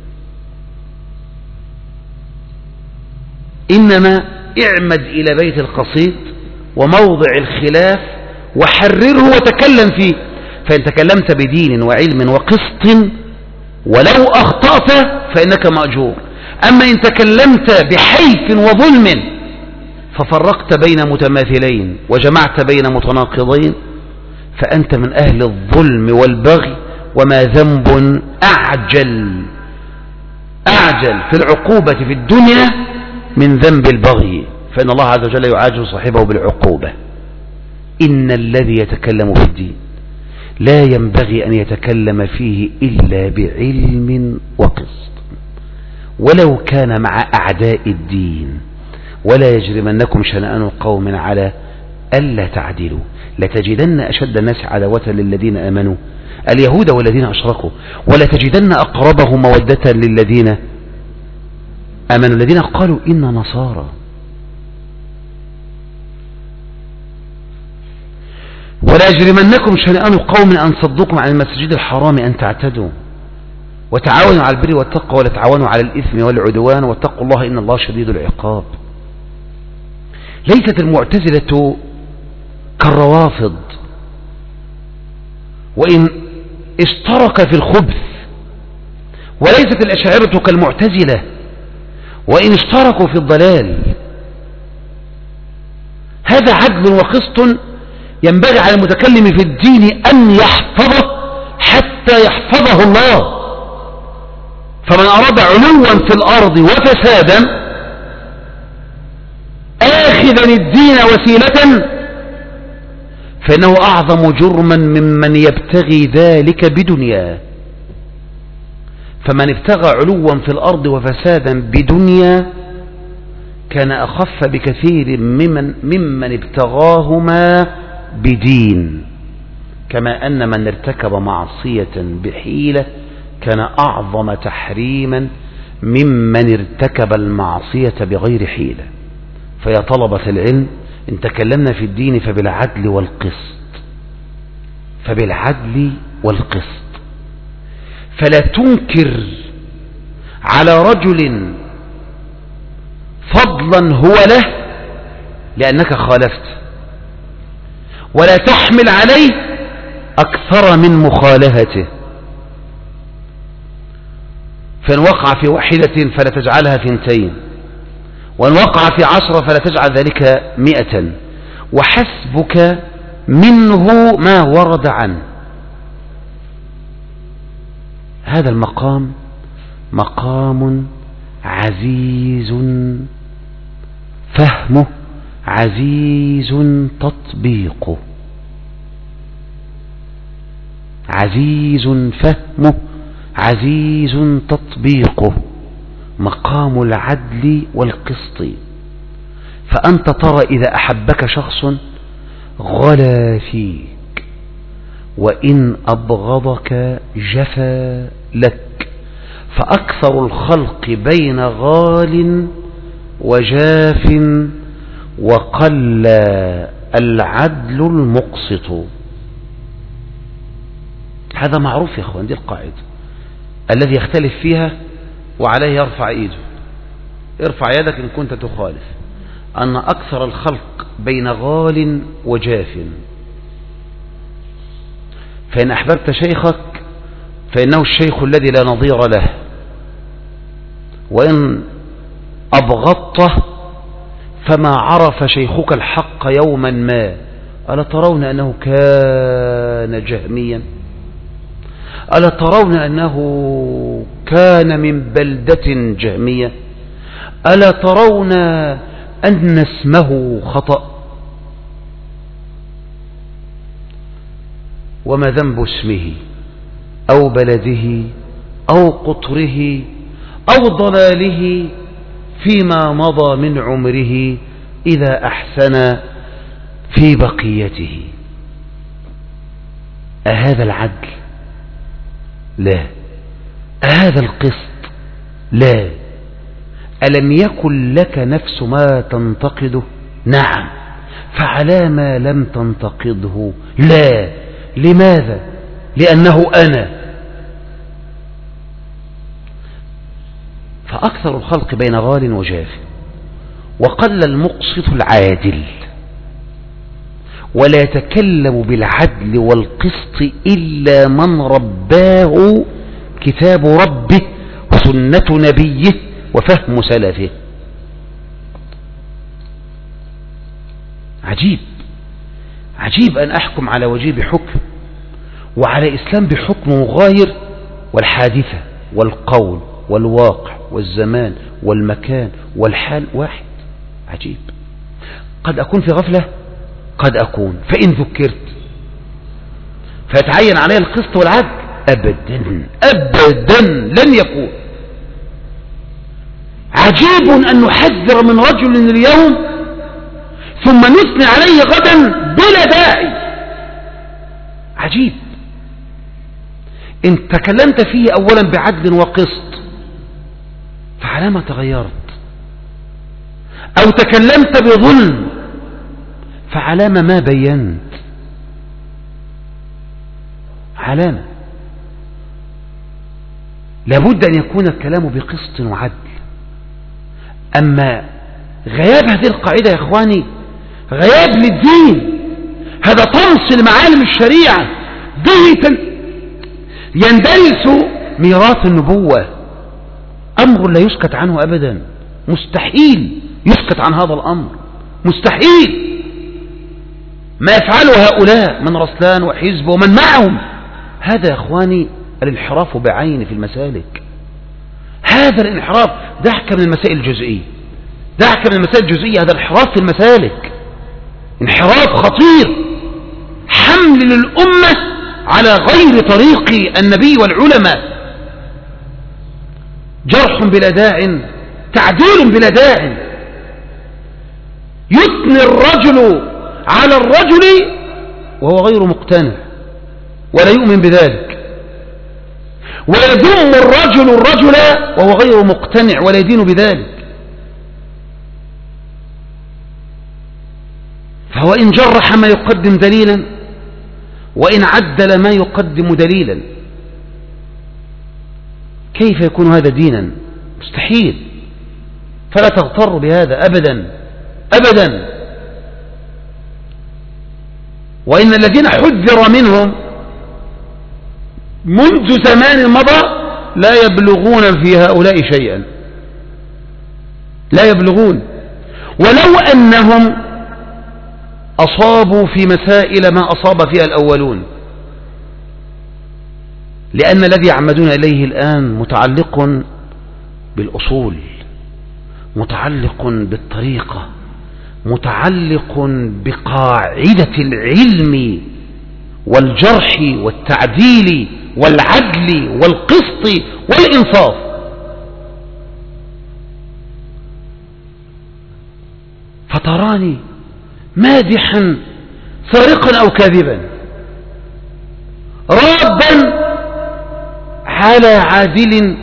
إنما اعمد إلى بيت القصيد وموضع الخلاف وحرره وتكلم فيه. فإن تكلمت بدين وعلم وقسط ولو أخطأت فإنك مأجور، أما إن تكلمت بحيف وظلم ففرقت بين متماثلين وجمعت بين متناقضين فأنت من أهل الظلم والبغي، وما ذنب أعجل أعجل في العقوبة في الدنيا من ذنب البغي، فإن الله عز وجل يعاجل صاحبه بالعقوبة. إن الذي يتكلم في الدين لا ينبغي أن يتكلم فيه إلا بعلم وقسط، ولو كان مع أعداء الدين. ولا يجرمنكم شنآن قوم على ألا تعدلوا لتجدن أشد الناس عداوة للذين آمنوا اليهود والذين أشركوا ولتجدن أقربهم مودة للذين آمنوا الذين قالوا إن نصارى. ولا يجرمنكم شنآن قوم أن صدوكم عن المسجد الحرام أن تعتدوا وتعاونوا على البر والتقوى ولا تعاونوا على الإثم والعدوان واتقوا الله إن الله شديد العقاب. ليست المعتزلة كالروافض، وإن اشترك في الخبث، وليست الأشاعرة كالمعتزلة وإن اشتركوا في الضلال. هذا عدل وقسط ينبغي على المتكلم في الدين أن يحفظه حتى يحفظه الله. فمن أراد علوا في الأرض وفسادا آخذا الدين وسيلة فإنه أعظم جرما ممن يبتغي ذلك بدنياه. فمن ابتغى علوا في الأرض وفسادا بدنيا كان أخف بكثير ممن, ممن ابتغاهما بدين، كما أن من ارتكب معصية بحيلة كان أعظم تحريما ممن ارتكب المعصية بغير حيلة. فيا طلبة العلم إن تكلمنا في الدين فبالعدل والقسط، فبالعدل والقسط. فلا تنكر على رجل فضلا هو له لأنك خالفت، ولا تحمل عليه أكثر من مخالهته. فإن وقع في واحدة فلا تجعلها ثنتين، وإن وقع في عشرة فلا تجعل ذلك مئة، وحسبك منه ما ورد عنه. هذا المقام مقام عزيز فهمه، عزيز تطبيقه، عزيز فهمه، عزيز تطبيقه، مقام العدل والقسط. فأنت ترى إذا أحبك شخص غلا فيك، وإن أبغضك جفا لك، فأكثر الخلق بين غال وجاف، وقل العدل المقسط. هذا معروف يا أخوان، دي القاعدة الذي يختلف فيها وعليه يرفع ايده، ارفع يدك إن كنت تخالف، أن أكثر الخلق بين غال وجاف. فإن أحببت شيخك فإنه الشيخ الذي لا نظير له، وإن أبغضته فما عرف شيخك الحق يوما ما. ألا ترون أنه كان جهميا؟ ألا ترون أنه كان من بلدة جهمية؟ ألا ترون أن اسمه خطأ؟ وما ذنب اسمه أو بلده أو قطره أو ضلاله فيما مضى من عمره إذا أحسن في بقيته؟ أهذا العدل؟ لا. أهذا القسط؟ لا. ألم يكن لك نفس ما تنتقده؟ نعم. فعلى ما لم تنتقده؟ لا. لماذا؟ لأنه أنا. فأكثر الخلق بين غال وجاف، وقل المقسط العادل. ولا يتكلم بالعدل والقسط إلا من رباه كتاب ربه وسنة نبيه وفهم سلفه. عجيب عجيب أن أحكم على وجيه بحكم وعلى إسلام بحكم مغاير، والحادثة والقول والواقع والزمان والمكان والحال واحد. عجيب. قد أكون في غفلة، قد أكون فإن ذكرت فيتعين علي القسط والعدل، أبدا أبدا لن يكون. عجيب أن نحذر من رجل اليوم ثم نثني عليه غدا بلا داعي. عجيب. إن تكلمت فيه أولا بعدل وقسط فعلى ما تغيرت، أو تكلمت بظلم فعلامة ما بينت. علامة. لابد أن يكون الكلام بقسط وعدل. أما غياب هذه القاعدة يا إخواني غياب للدين، هذا طمس لمعالم الشريعة، به يندرس ميراث النبوة، أمر لا يسكت عنه أبدا. مستحيل يسكت عن هذا الأمر، مستحيل. ما يفعله هؤلاء من رسلان وحزب ومن معهم، هذا يا إخواني الانحراف بعينه في المسالك. هذا الانحراف دعك من المسائل الجزئية، دعك من المسائل الجزئية، هذا انحراف في المسالك، انحراف خطير، حمل للأمة على غير طريق النبي والعلماء، جرح بلا داع، تعديل بلا داع. يثني الرجل على الرجل وهو غير مقتنع ولا يؤمن بذلك، ويذم الرجل الرجل وهو غير مقتنع ولا يدين بذلك. فهو إن جرح ما يقدم دليلا، وإن عدل ما يقدم دليلا. كيف يكون هذا دينا؟ مستحيل. فلا تغتر بهذا أبدا أبدا. وإن الذين حذر منهم منذ زمان مضى لا يبلغون في هؤلاء شيئا، لا يبلغون، ولو أنهم أصابوا في مسائل ما أصاب فيها الأولون، لأن الذي يعمدون إليه الآن متعلق بالأصول، متعلق بالطريقة، متعلق بقاعدة العلم والجرح والتعديل والعدل والقسط والإنصاف. فتراني مادحا سارقا أو كاذبا، رادا على عادل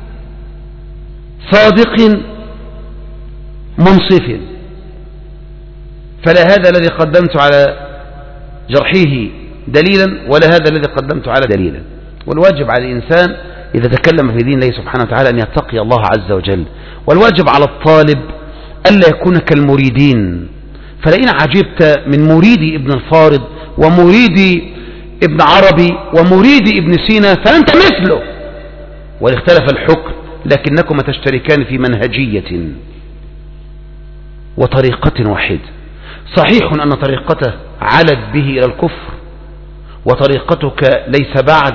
صادق منصف، فلا هذا الذي قدمت على جرحه دليلا ولا هذا الذي قدمت على دليلا. والواجب على الإنسان إذا تكلم في دين الله سبحانه وتعالى أن يتقي الله عز وجل، والواجب على الطالب ألا يكون كالمريدين. فلئن عجبت من مريد ابن الفارض ومريد ابن عربي ومريد ابن سينا فأنت مثله، واختلف الحكم لكنكما تشتركان في منهجية وطريقة واحدة. صحيح أن طريقته علت به إلى الكفر وطريقتك ليس بعد،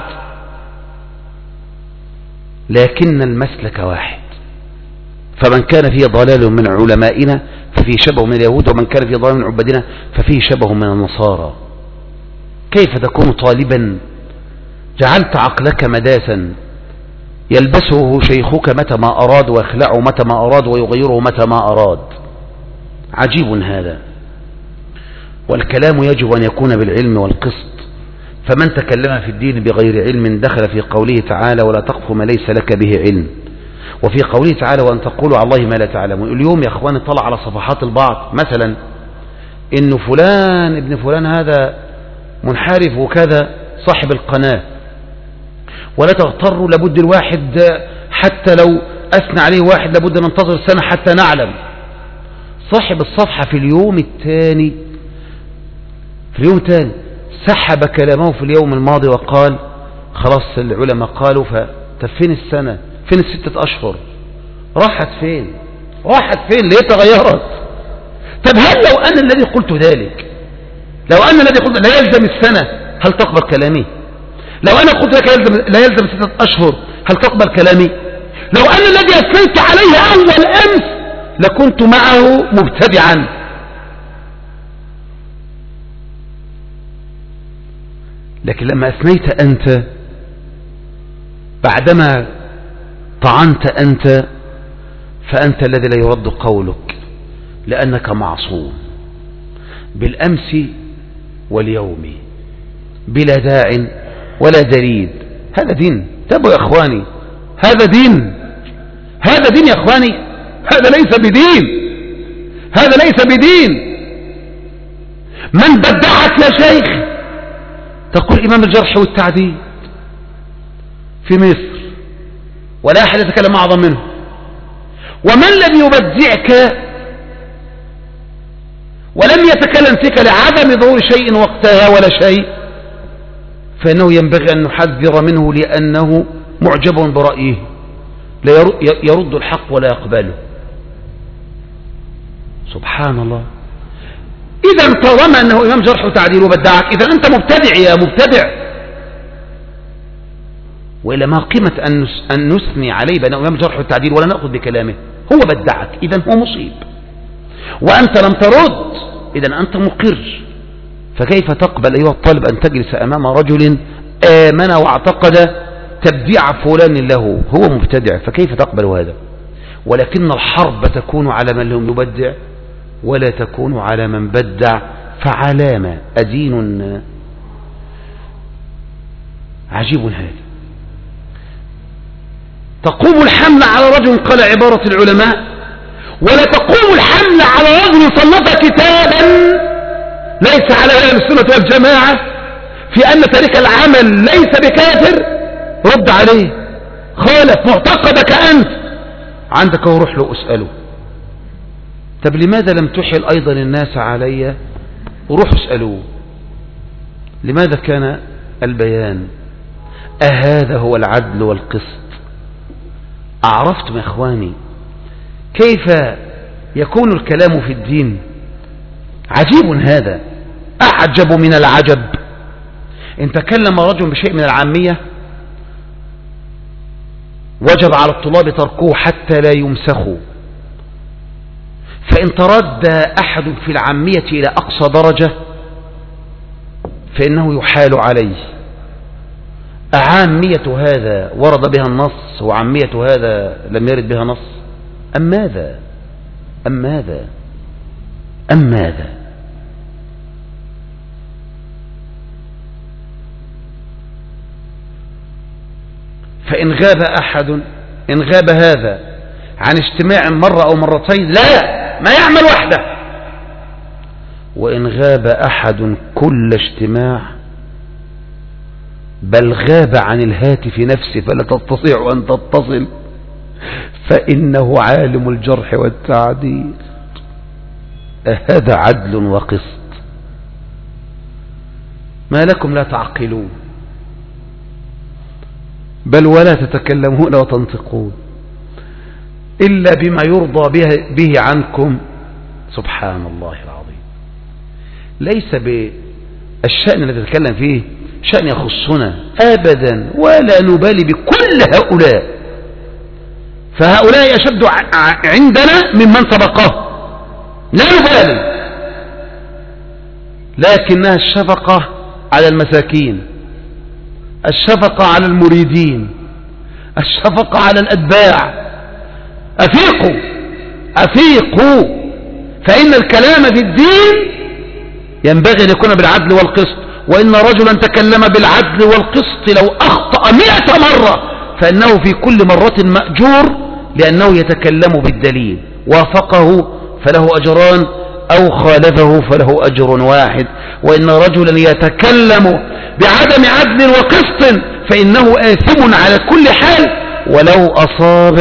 لكن المسلك واحد. فمن كان فيه ضلال من علمائنا ففيه شبه من اليهود، ومن كان فيه ضلال من عبادنا ففيه شبه من النصارى. كيف تكون طالبا جعلت عقلك مداسا يلبسه شيخك متى ما أراد ويخلعه متى ما أراد ويغيره متى ما أراد؟ عجيب هذا. والكلام يجب أن يكون بالعلم والقسط. فمن تكلم في الدين بغير علم دخل في قوله تعالى ولا تقف ما ليس لك به علم، وفي قوله تعالى وأن تقولوا على الله ما لا تعلمون. اليوم يا أخواني طلع على صفحات البعض مثلا إنه فلان ابن فلان هذا منحرف وكذا صاحب القناة، ولا تغتروا، لابد الواحد حتى لو أثنى عليه واحد لابد ننتظر سنة حتى نعلم. صاحب الصفحة في اليوم الثاني في اليوم الثاني سحب كلامه في اليوم الماضي وقال خلاص العلماء قالوا، فين السنة؟ فين الستة أشهر؟ راحت فين؟ راحت فين؟ ليه تغيرت؟ طب هل لو أنا الذي قلت ذلك، لو أنا الذي قلت لا يلزم السنة، هل تقبل كلامي؟ لو أنا قلت لك يلزم لا يلزم ستة أشهر، هل تقبل كلامي؟ لو أنا الذي أثنيت عليه أول أمس لكنت معه مبتدعا. لكن لما أثنيت أنت بعدما طعنت أنت، فأنت الذي لا يرد قولك، لأنك معصوم بالأمس واليوم بلا داع ولا دليل. هذا دين. تابوا يا أخواني، هذا دين، هذا دين يا أخواني، هذا ليس بدين، هذا ليس بدين. من بدعك يا شيخ؟ تقول إمام الجرح والتعديل في مصر ولا أحد يتكلم أعظم منه. ومن لم يبدعك ولم يتكلم فيك لعدم ظهور شيء وقتها ولا شيء، فإنه ينبغي أن نحذر منه، لأنه معجب برأيه لا يرد الحق ولا يقبله. سبحان الله. إذا طالما أنه إمام جرح وتعديل وبدعك، إذا أنت مبتدع يا مبتدع. وإلا ما قيمة أن نثني عليه بأنه إمام جرح وتعديل ولا نأخذ بكلامه؟ هو بدعك، إذا هو مصيب، وأنت لم ترد، إذا أنت مقر. فكيف تقبل أيها الطالب أن تجلس أمام رجل آمن واعتقد تبديع فلان له؟ هو مبتدع، فكيف تقبل هذا؟ ولكن الحرب تكون على من لم يبدع ولا تكون على من بدع. فعلامة أدين عجيب هذا. تقوم الحملة على رجل قال عبارة العلماء، ولا تقوم الحملة على رجل صنف كتابا ليس على أهل السنة والجماعة في أن تارك العمل ليس بكافر. رد عليه، خالف معتقدك أنت، عندك وروح له أسأله. طب لماذا لم تحل أيضا الناس علي؟ وروحوا اسألوه لماذا كان البيان. أهذا هو العدل والقسط؟ أعرفتم يا إخواني كيف يكون الكلام في الدين؟ عجيب هذا، أعجب من العجب. إن تكلم رجل بشيء من العامية وجب على الطلاب تركوه حتى لا يمسخوا، فإن تردى أحد في العامية إلى أقصى درجة فإنه يحال عليه. أعامية هذا ورد بها النص وعامية هذا لم يرد بها نص؟ أم ماذا أم ماذا أم ماذا فإن غاب أحد، إن غاب هذا عن اجتماع مرة أو مرتين لا، ما يعمل وحده. وإن غاب أحد كل اجتماع بل غاب عن الهاتف نفسه فلا تستطيع أن تتصل، فإنه عالم الجرح والتعديل. هذا عدل وقسط؟ ما لكم لا تعقلون بل ولا تتكلمون وتنطقون إلا بما يرضى به, به عنكم. سبحان الله العظيم. ليس بالشأن الذي نتكلم فيه شأن يخصنا أبدا، ولا نبالي بكل هؤلاء، فهؤلاء أشد عندنا ممن سبقه، لا نبالي. لكنها الشفقة على المساكين، الشفقة على المريدين، الشفقة على الأتباع. أفيقوا أفيقوا، فإن الكلام في الدين ينبغي أن يكون بالعدل والقسط. وإن رجلا تكلم بالعدل والقسط لو أخطأ مئة مرة فإنه في كل مرة مأجور، لأنه يتكلم بالدليل، وافقه فله أجران أو خالفه فله أجر واحد. وإن رجلا يتكلم بعدم عدل وقسط فإنه آثم على كل حال ولو أصاب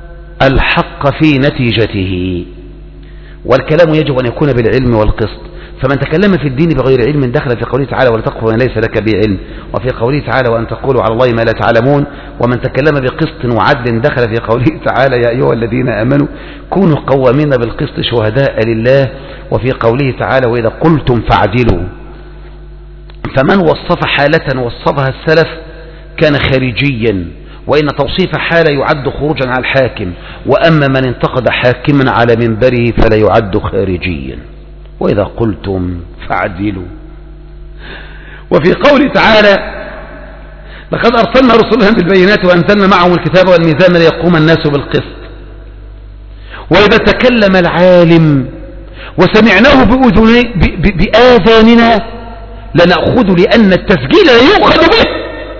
الحق في نتيجته. والكلام يجب أن يكون بالعلم والقسط. فمن تكلم في الدين بغير علم دخل في قوله تعالى ولا تقف ما ليس لك به علم، وفي قوله تعالى وأن تقولوا على الله ما لا تعلمون. ومن تكلم بقسط وعدل دخل في قوله تعالى يا أيها الذين آمنوا كونوا قوامين بالقسط شهداء لله، وفي قوله تعالى وإذا قلتم فاعدلوا. فمن وصف حالة وصفها السلف كان خارجيا، وإن توصيف حالة يعد خروجا على الحاكم، وأما من انتقد حاكما على منبره فلا يعد خارجيا. وإذا قلتم فاعدلوا. وفي قول تعالى لقد أرسلنا رسلهم بالبينات وأنزلنا معهم الكتاب والميزان ليقوم الناس بالقسط. وإذا تكلم العالم وسمعناه بآذاننا لنأخذ لأن التسجيل لا يؤخذ به،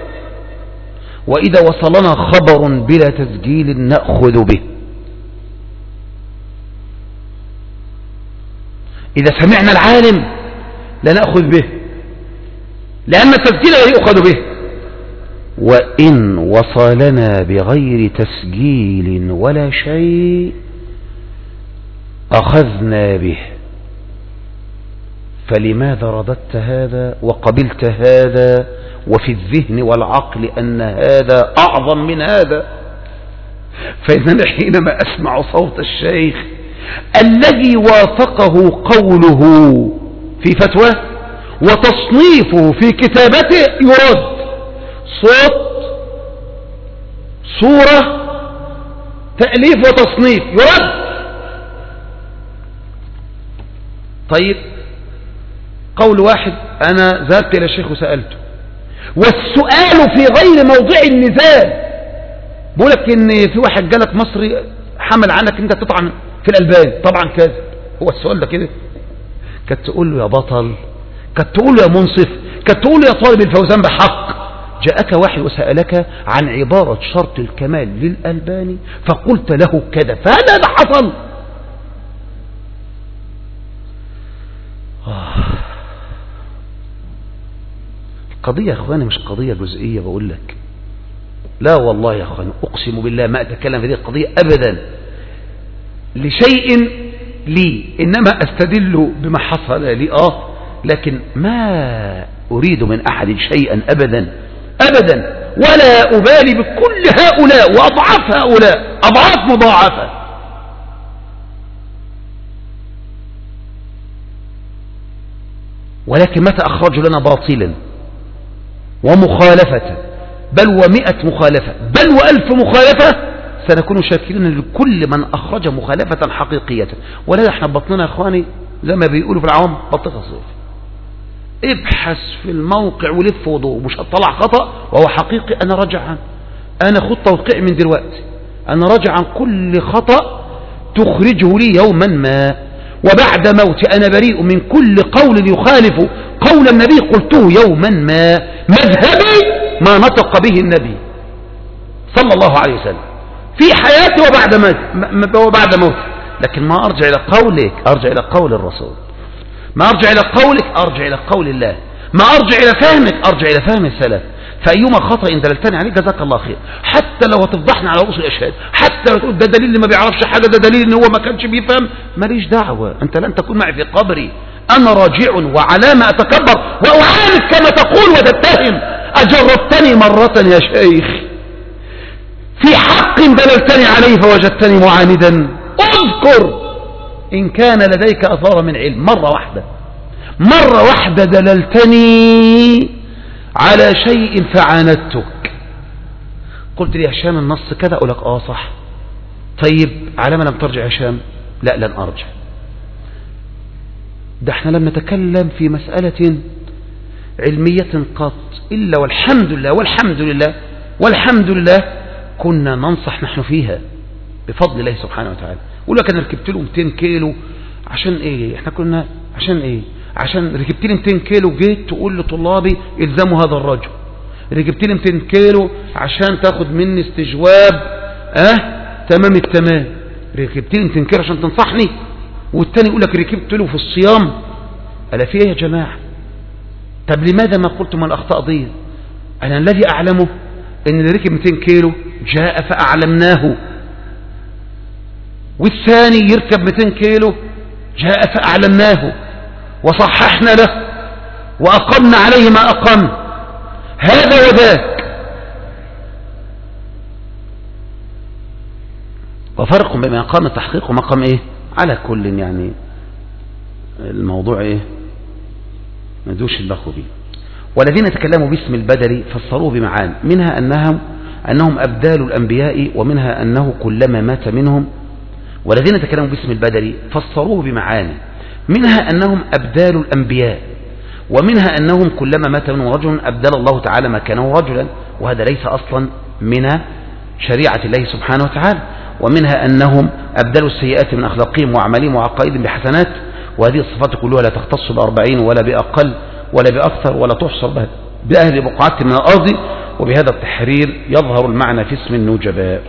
وإذا وصلنا خبر بلا تسجيل نأخذ به. إذا سمعنا العالم لنأخذ به لأن التسجيل لا يؤخذ به، وإن وصلنا بغير تسجيل ولا شيء أخذنا به. فلماذا رددت هذا وقبلت هذا وفي الذهن والعقل أن هذا أعظم من هذا؟ فإننا حينما أسمع صوت الشيخ الذي وافقه قوله في فتوى وتصنيفه في كتابته يرد، صوت صورة تأليف وتصنيف يرد. طيب قول واحد أنا ذهبت إلى الشيخ وسألته، والسؤال في غير موضع النزال. بقولك إن في واحد جالك مصري حمل عنك أنت تطعن في الألبان، طبعا كذب. هو السؤال ده كده؟ كانت تقول له يا بطل، كانت تقول له يا منصف، كانت تقول له يا طالب الفوزان بحق. جاءك واحد وسألك عن عبارة شرط الكمال للألباني فقلت له كذا، فهذا ده حصل. القضية يا أخواني مش قضية جزئية بقول لك، لا والله يا أخواني أقسم بالله ما أتكلم في هذه القضية أبدا لشيء لي، إنما أستدل بما حصل لي آه لكن ما أريد من أحد شيئا أبدا أبدا، ولا أبالي بكل هؤلاء وأضعاف هؤلاء أضعاف مضاعفة. ولكن متى أخرجوا لنا باطلا ومخالفة بل ومئة مخالفة بل وألف مخالفة سنكون شاكرين لكل من أخرج مخالفة حقيقية. ولا احنا بطننا يا أخواني زي ما بيقولوا في العوام بطيخة صيف. ابحث في الموقع ولف وضوء مش هتطلع خطأ وهو حقيقي. أنا راجع عن أنا خد توقيع من دلوقتي، أنا راجع عن كل خطأ تخرجه لي يوما ما، وبعد موتي أنا بريء من كل قول يخالف قول النبي قلته يوما ما. مذهبي ما نطق به النبي صلى الله عليه وسلم في حياتي وبعد موتي وبعد موتي، لكن ما أرجع إلى قولك أرجع إلى قول الرسول، ما أرجع إلى قولك أرجع إلى قول الله، ما أرجع إلى فهمك أرجع إلى فهم السلف. فأيما خطأ إن دللتني عليه جزاك الله خير، حتى لو هتفضحنا على رؤوس الأشهاد، حتى لو تقول ده دليل ما بيعرفش حاجة، ده دليل إن هو ما كانش بيفهم، ماليش دعوة، أنت لن تكون معي في قبري. أنا راجع وعلى ما أتكبر وأعاند كما تقول وتتهم. أجربتني مرة يا شيخ في حق دللتني عليه فوجدتني معاندا، اذكر إن كان لديك أثار من علم. مرة واحدة مرة واحدة دللتني على شيء فعاندتك، قلت لي يا هشام النص كذا، أقول لك آه صح. طيب على ما لم ترجع يا هشام؟ لا لن أرجع. ده احنا لم نتكلم في مسألة علمية قط إلا والحمد لله والحمد لله والحمد لله كنا ننصح نحن فيها بفضل الله سبحانه وتعالى. أقول لك أنا ركبت له مئتين كيلو عشان إيه؟ احنا كنا عشان إيه؟ عشان ركبت لي مئتين كيلو جيت تقول لطلابي الزموا هذا الرجل. ركبت لي مئتين كيلو عشان تاخد مني استجواب اه تمام التمام. ركبت لي مئتين كيلو عشان تنصحني، والتاني يقول لك ركبت له في الصيام. ألا في ايه يا جماعة؟ طب لماذا ما قلتم الأخطاء دي؟ أنا الذي أعلمه إن اللي ركب مئتين كيلو جاء فأعلمناه، والثاني يركب مئتين كيلو جاء فأعلمناه، وصححنا له وأقمنا عليه ما أقم، هذا وذاك. وفرق بين مقام التحقيق ومقام إيه؟ على كل يعني الموضوع إيه؟ ما يدوش البخو به. والذين تكلموا باسم البدل فسروه بمعان، منها أنهم أنهم أبدال الأنبياء، ومنها أنه كلما مات منهم. والذين تكلموا باسم البدل فسروه بمعاني، منها أنهم أبدال الأنبياء، ومنها أنهم كلما مات منهم رجل أبدل الله تعالى مكانه رجلا، وهذا ليس أصلا من شريعة الله سبحانه وتعالى. ومنها أنهم أبدلوا السيئات من أخلاقهم وأعمالهم وعقائدهم بحسنات، وهذه الصفات كلها لا تختص بأربعين ولا بأقل ولا بأكثر ولا تحصر بأهل بقعة من الأرض. وبهذا التحرير يظهر المعنى في اسم النجباء.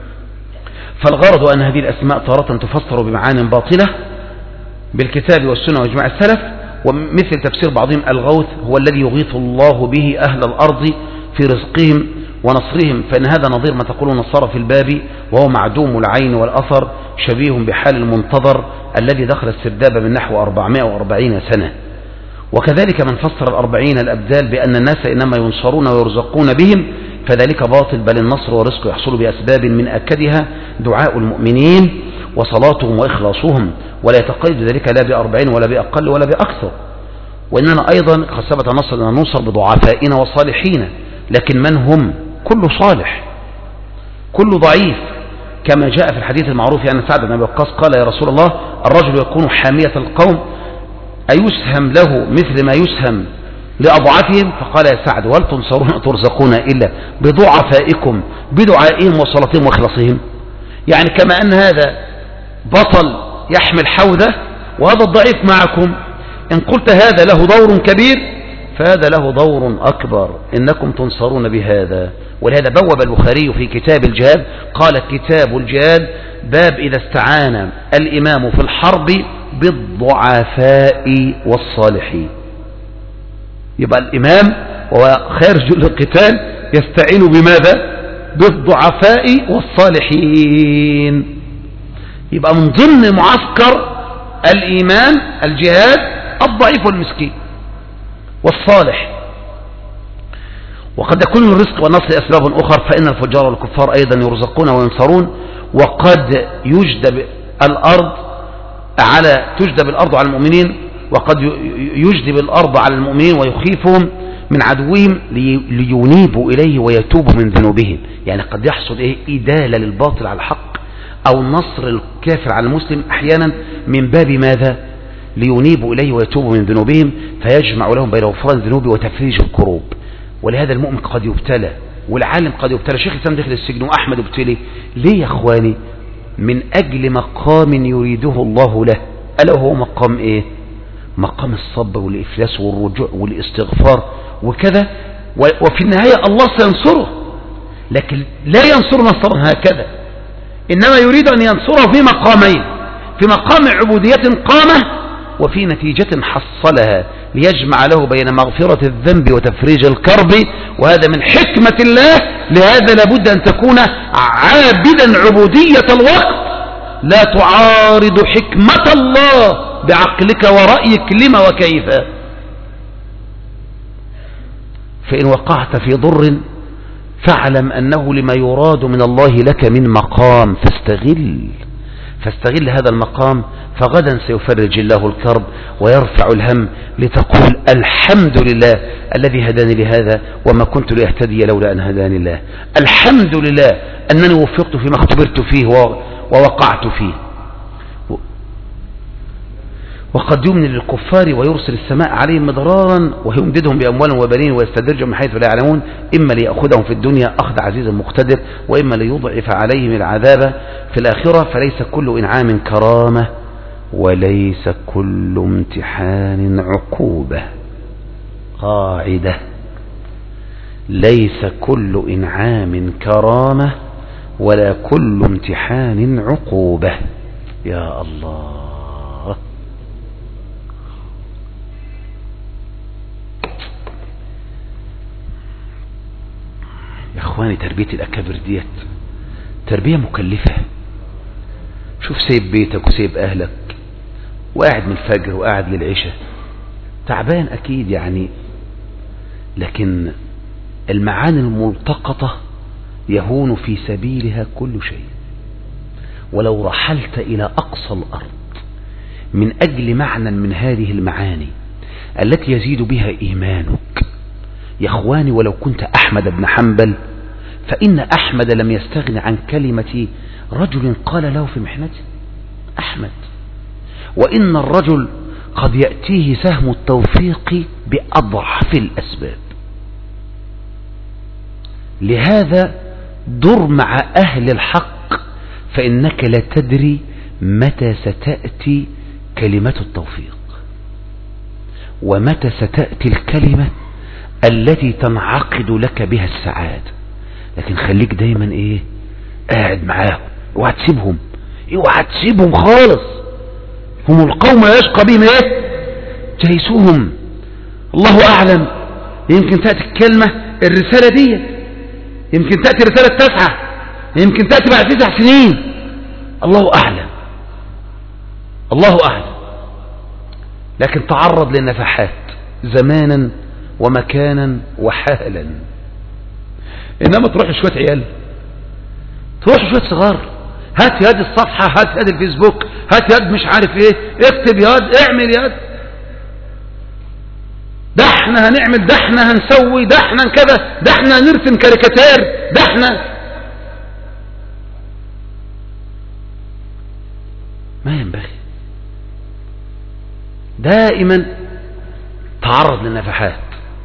فالغرض أن هذه الأسماء تارة تفسر بمعان باطلة بالكتاب والسنة وإجماع السلف، ومثل تفسير بعضهم الغوث هو الذي يغيث الله به أهل الأرض في رزقهم ونصرهم، فإن هذا نظير ما تقول النصارى في الباب، وهو معدوم العين والأثر شبيه بحال المنتظر الذي دخل السرداب من نحو أربعمائة وأربعين سنة. وكذلك من فسر الأربعين الأبدال بأن الناس إنما ينصرون ويرزقون بهم، فذلك باطل، بل النصر والرزق يحصل بأسباب من أكدها دعاء المؤمنين وصلاتهم وإخلاصهم، ولا يتقيد ذلك لا بأربعين ولا بأقل ولا بأكثر. وإننا أيضا قد ثبت نصر أن ننصر بضعفائنا وصالحين، لكن من هم؟ كل صالح كل ضعيف، كما جاء في الحديث المعروف أن يعني سعد بن أبي وقاص قال يا رسول الله الرجل يكون حامية القوم أيسهم له مثل ما يسهم لأضعافهم؟ فقال يا سعد وهل تنصرون ترزقون إلا بضعفائكم بدعائهم وصلاتهم وإخلاصهم؟ يعني كما أن هذا بطل يحمل حوذة وهذا الضعيف معكم، إن قلت هذا له دور كبير فهذا له دور أكبر، إنكم تنصرون بهذا. ولهذا بوب البخاري في كتاب الجهاد قال كتاب الجهاد باب إذا استعان الإمام في الحرب بالضعفاء والصالحين. يبقى الإمام وهو خارج القتال يستعين بماذا؟ بالضعفاء والصالحين. يبقى من ضمن معسكر الإيمان الجهاد الضعيف والمسكين والصالح. وقد يكون الرزق والنصر أسباب أخرى، فإن الفجار والكفار أيضا يرزقون وينصرون، وقد يجدب الأرض على تجدب الأرض على المؤمنين، وقد يجدب الأرض على المؤمنين ويخيفهم من عدوهم لينيبوا إليه ويتوبوا من ذنوبهم. يعني قد يحصل إيه؟ إدالة للباطل على الحق، أو نصر الكافر على المسلم أحيانا من باب ماذا؟ لينيبوا إليه ويتوبوا من ذنوبهم، فيجمع لهم بين غفران الذنوب وتفريج الكروب. ولهذا المؤمن قد يبتلى والعالم قد يبتلى. شيخ الإسلام دخل السجن وأحمد ابتلي ليه يا أخواني؟ من أجل مقام يريده الله له، ألا هو مقام إيه؟ مقام الصبر والإفلاس والرجوع والاستغفار وكذا. وفي النهاية الله سينصره، لكن لا ينصر نصرا هكذا، إنما يريد أن ينصره في مقامين: في مقام عبودية قامة، وفي نتيجة حصلها، ليجمع له بين مغفرة الذنب وتفريج الكرب. وهذا من حكمة الله، لهذا لابد أن تكون عابدا عبودية الوقت، لا تعارض حكمة الله بعقلك ورأيك لما وكيف. فإن وقعت في ضر فاعلم أنه لما يراد من الله لك من مقام، فاستغل فاستغل هذا المقام، فغدا سيفرج الله الكرب ويرفع الهم، لتقول الحمد لله الذي هداني لهذا وما كنت لأهتدي لولا أن هداني الله. الحمد لله أنني وفقت فيما اختبرت فيه ووقعت فيه. وقد يمن للكفار ويرسل السماء عليهم مضرارا ويمددهم بأموال وبنين ويستدرجهم من حيث لا يعلمون، إما ليأخذهم في الدنيا أخذ عزيز مقتدر، وإما ليضعف عليهم العذاب في الآخرة. فليس كل إنعام كرامة، وليس كل امتحان عقوبة. قاعدة: ليس كل إنعام كرامة، ولا كل امتحان عقوبة. يا الله. يا اخواني، تربية الأكابر ديت تربية مكلفة. شوف سيب بيتك وسيب أهلك وقاعد من الفجر وقاعد للعشاء تعبان أكيد يعني، لكن المعاني الملتقطة يهون في سبيلها كل شيء. ولو رحلت إلى أقصى الأرض من أجل معنى من هذه المعاني التي يزيد بها إيمانك يا أخواني، ولو كنت أحمد بن حنبل فإن أحمد لم يستغن عن كلمة رجل قال له في محنته أحمد، وإن الرجل قد يأتيه سهم التوفيق بأضعف الأسباب. لهذا در مع أهل الحق، فإنك لا تدري متى ستأتي كلمة التوفيق، ومتى ستأتي الكلمة التي تنعقد لك بها السعادة. لكن خليك دايما ايه قاعد معاهم، اوعى تسيبهم، اوعى تسيبهم خالص. هم القوم يشقى بهم ايه جيسوهم. الله اعلم، يمكن تأتي الكلمة الرسالة دي، يمكن تأتي رسالة تسعة، يمكن تأتي بعد تسع سنين، الله اعلم، الله اعلم. لكن تعرض للنفحات زمانا ومكانا وحالا. انما تروح شوية عيال، تروح شوية صغار، هات يد الصفحة، هات يد الفيسبوك، هات يد مش عارف ايه، اكتب يد، اعمل يد، ده احنا هنعمل، ده احنا هنسوي، ده احنا كذا، ده احنا هنرسم كاريكاتير، ده احنا. ما ينبغي. دائما تعرض للنفحات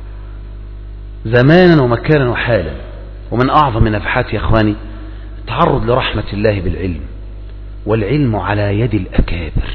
زمانا ومكانا وحالا. ومن أعظم النفحات يا أخواني التعرض لرحمة الله بالعلم، والعلم على يد الأكابر.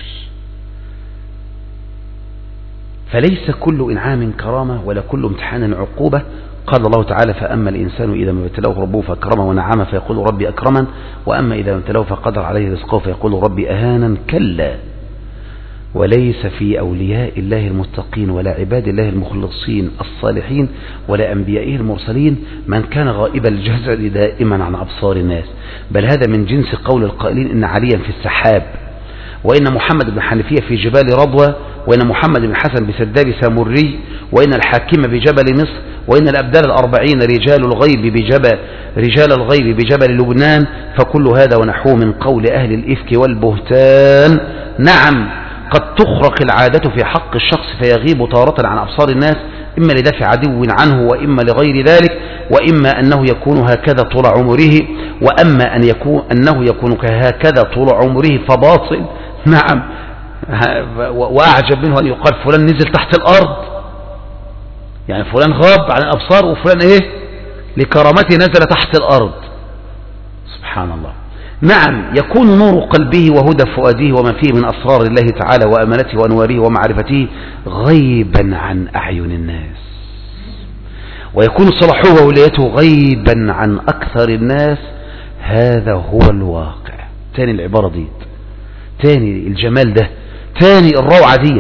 فليس كل إنعام كرامة، ولا كل امتحان عقوبة. قال الله تعالى: فأما الإنسان إذا ما ابتلاه ربه فأكرمه ونعمه فيقول ربي أكرمن، وأما إذا ما ابتلاه فقدر عليه رزقه فيقول ربي أهانا. كلا، وليس في أولياء الله المتقين ولا عباد الله المخلصين الصالحين ولا أنبيائه المرسلين من كان غائب الجزع دائما عن أبصار الناس، بل هذا من جنس قول القائلين إن عليا في السحاب، وإن محمد بن حنفية في جبال رضوى، وإن محمد بن حسن بسداب سامري، وإن الحاكم بجبل مصر، وإن الأبدال الأربعين رجال الغيب بجبل رجال الغيب بجبل لبنان. فكل هذا ونحوه من قول أهل الإفك والبهتان. نعم، قد تخرق العادة في حق الشخص فيغيب تارة عن أبصار الناس، إما لدفع عدو عنه، وإما لغير ذلك، وإما أنه يكون هكذا طول عمره، وأما أن يكون أنه يكون هكذا طول عمره فباطل. نعم، وأعجب منه أن يقال فلان نزل تحت الأرض، يعني فلان غاب عن الأبصار، وفلان إيه لكرامته نزل تحت الأرض. سبحان الله. نعم، يكون نور قلبه وهدى فؤاده وما فيه من أسرار الله تعالى وأمانته وأنواره ومعرفته غيبا عن أعين الناس، ويكون صلاحه وولايته غيبا عن أكثر الناس. هذا هو الواقع. تاني العبارة دي، تاني الجمال ده، تاني الروعة دي.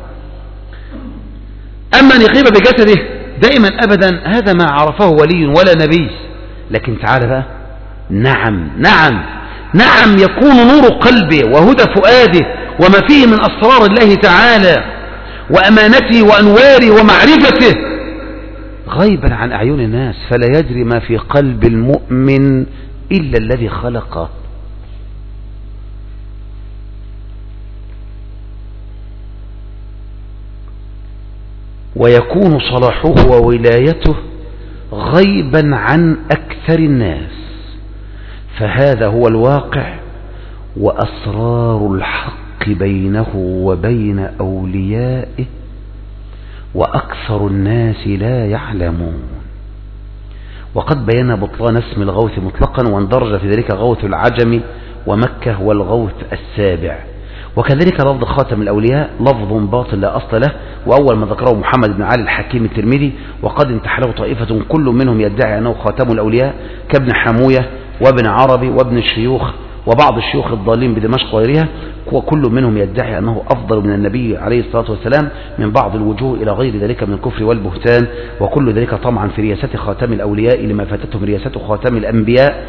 أما أن يغيب بجسده دائما أبدا هذا ما عرفه ولي ولا نبي. لكن تعالى بقى، نعم نعم نعم، يكون نور قلبه وهدى فؤاده وما فيه من أسرار الله تعالى وأمانته وأنواره ومعرفته غيبا عن أعين الناس، فلا يدري ما في قلب المؤمن إلا الذي خلقه. ويكون صلاحه وولايته غيبا عن أكثر الناس، فهذا هو الواقع وأسرار الحق بينه وبين أوليائه، وأكثر الناس لا يعلمون. وقد بينا بطلان اسم الغوث مطلقا، واندرج في ذلك غوث العجم ومكة والغوث السابع. وكذلك لفظ خاتم الأولياء لفظ باطل لا أصل له، وأول ما ذكره محمد بن علي الحكيم الترمذي، وقد انتحله طائفة كل منهم يدعي أنه خاتم الأولياء كابن حموية وابن عربي وابن الشيوخ وبعض الشيوخ الضالين بدمشق وغيرها، وكل منهم يدعي أنه أفضل من النبي عليه الصلاة والسلام من بعض الوجوه إلى غير ذلك من الكفر والبهتان، وكل ذلك طمعا في رياسة خاتم الأولياء لما فاتتهم رياسة خاتم الأنبياء.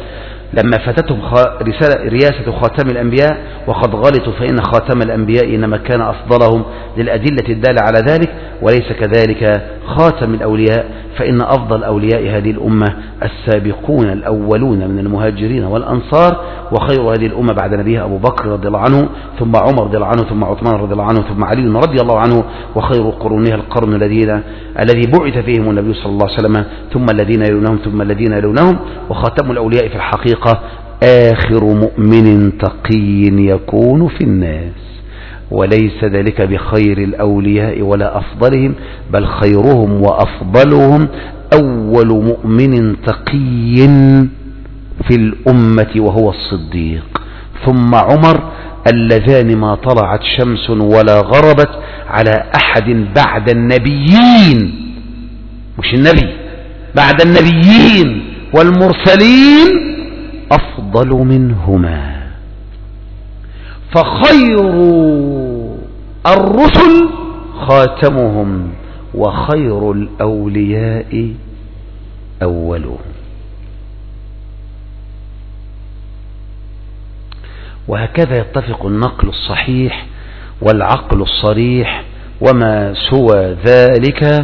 لما فاتتهم رسالة رياسة خاتم الأنبياء وقد غلطوا فإن خاتم الأنبياء إنما كان أفضلهم للأدلة الدالة على ذلك، وليس كذلك خاتم الأولياء، فإن أفضل أولياء هذه الأمة السابقون الأولون من المهاجرين والأنصار، وخير هذه الأمة بعد نبيها أبو بكر رضي الله عنه، ثم عمر رضي الله عنه، ثم عثمان رضي الله عنه، ثم علي رضي الله عنه، وخير قرونها القرن الذين الذي بعث فيهم النبي صلى الله عليه وسلم، ثم الذين يلونهم ثم الذين يلونهم. وخاتم الأولياء في الحقيقة آخر مؤمن تقي يكون في الناس، وليس ذلك بخير الأولياء ولا أفضلهم، بل خيرهم وأفضلهم أول مؤمن تقي في الأمة وهو الصديق، ثم عمر، اللذان ما طلعت شمس ولا غربت على أحد بعد النبيين، مش النبي، بعد النبيين والمرسلين أفضل منهما. فخير الرسل خاتمهم، وخير الأولياء أولهم. وهكذا يتفق النقل الصحيح والعقل الصريح، وما سوى ذلك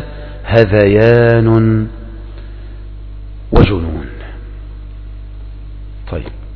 هذيان وجنون. طيب.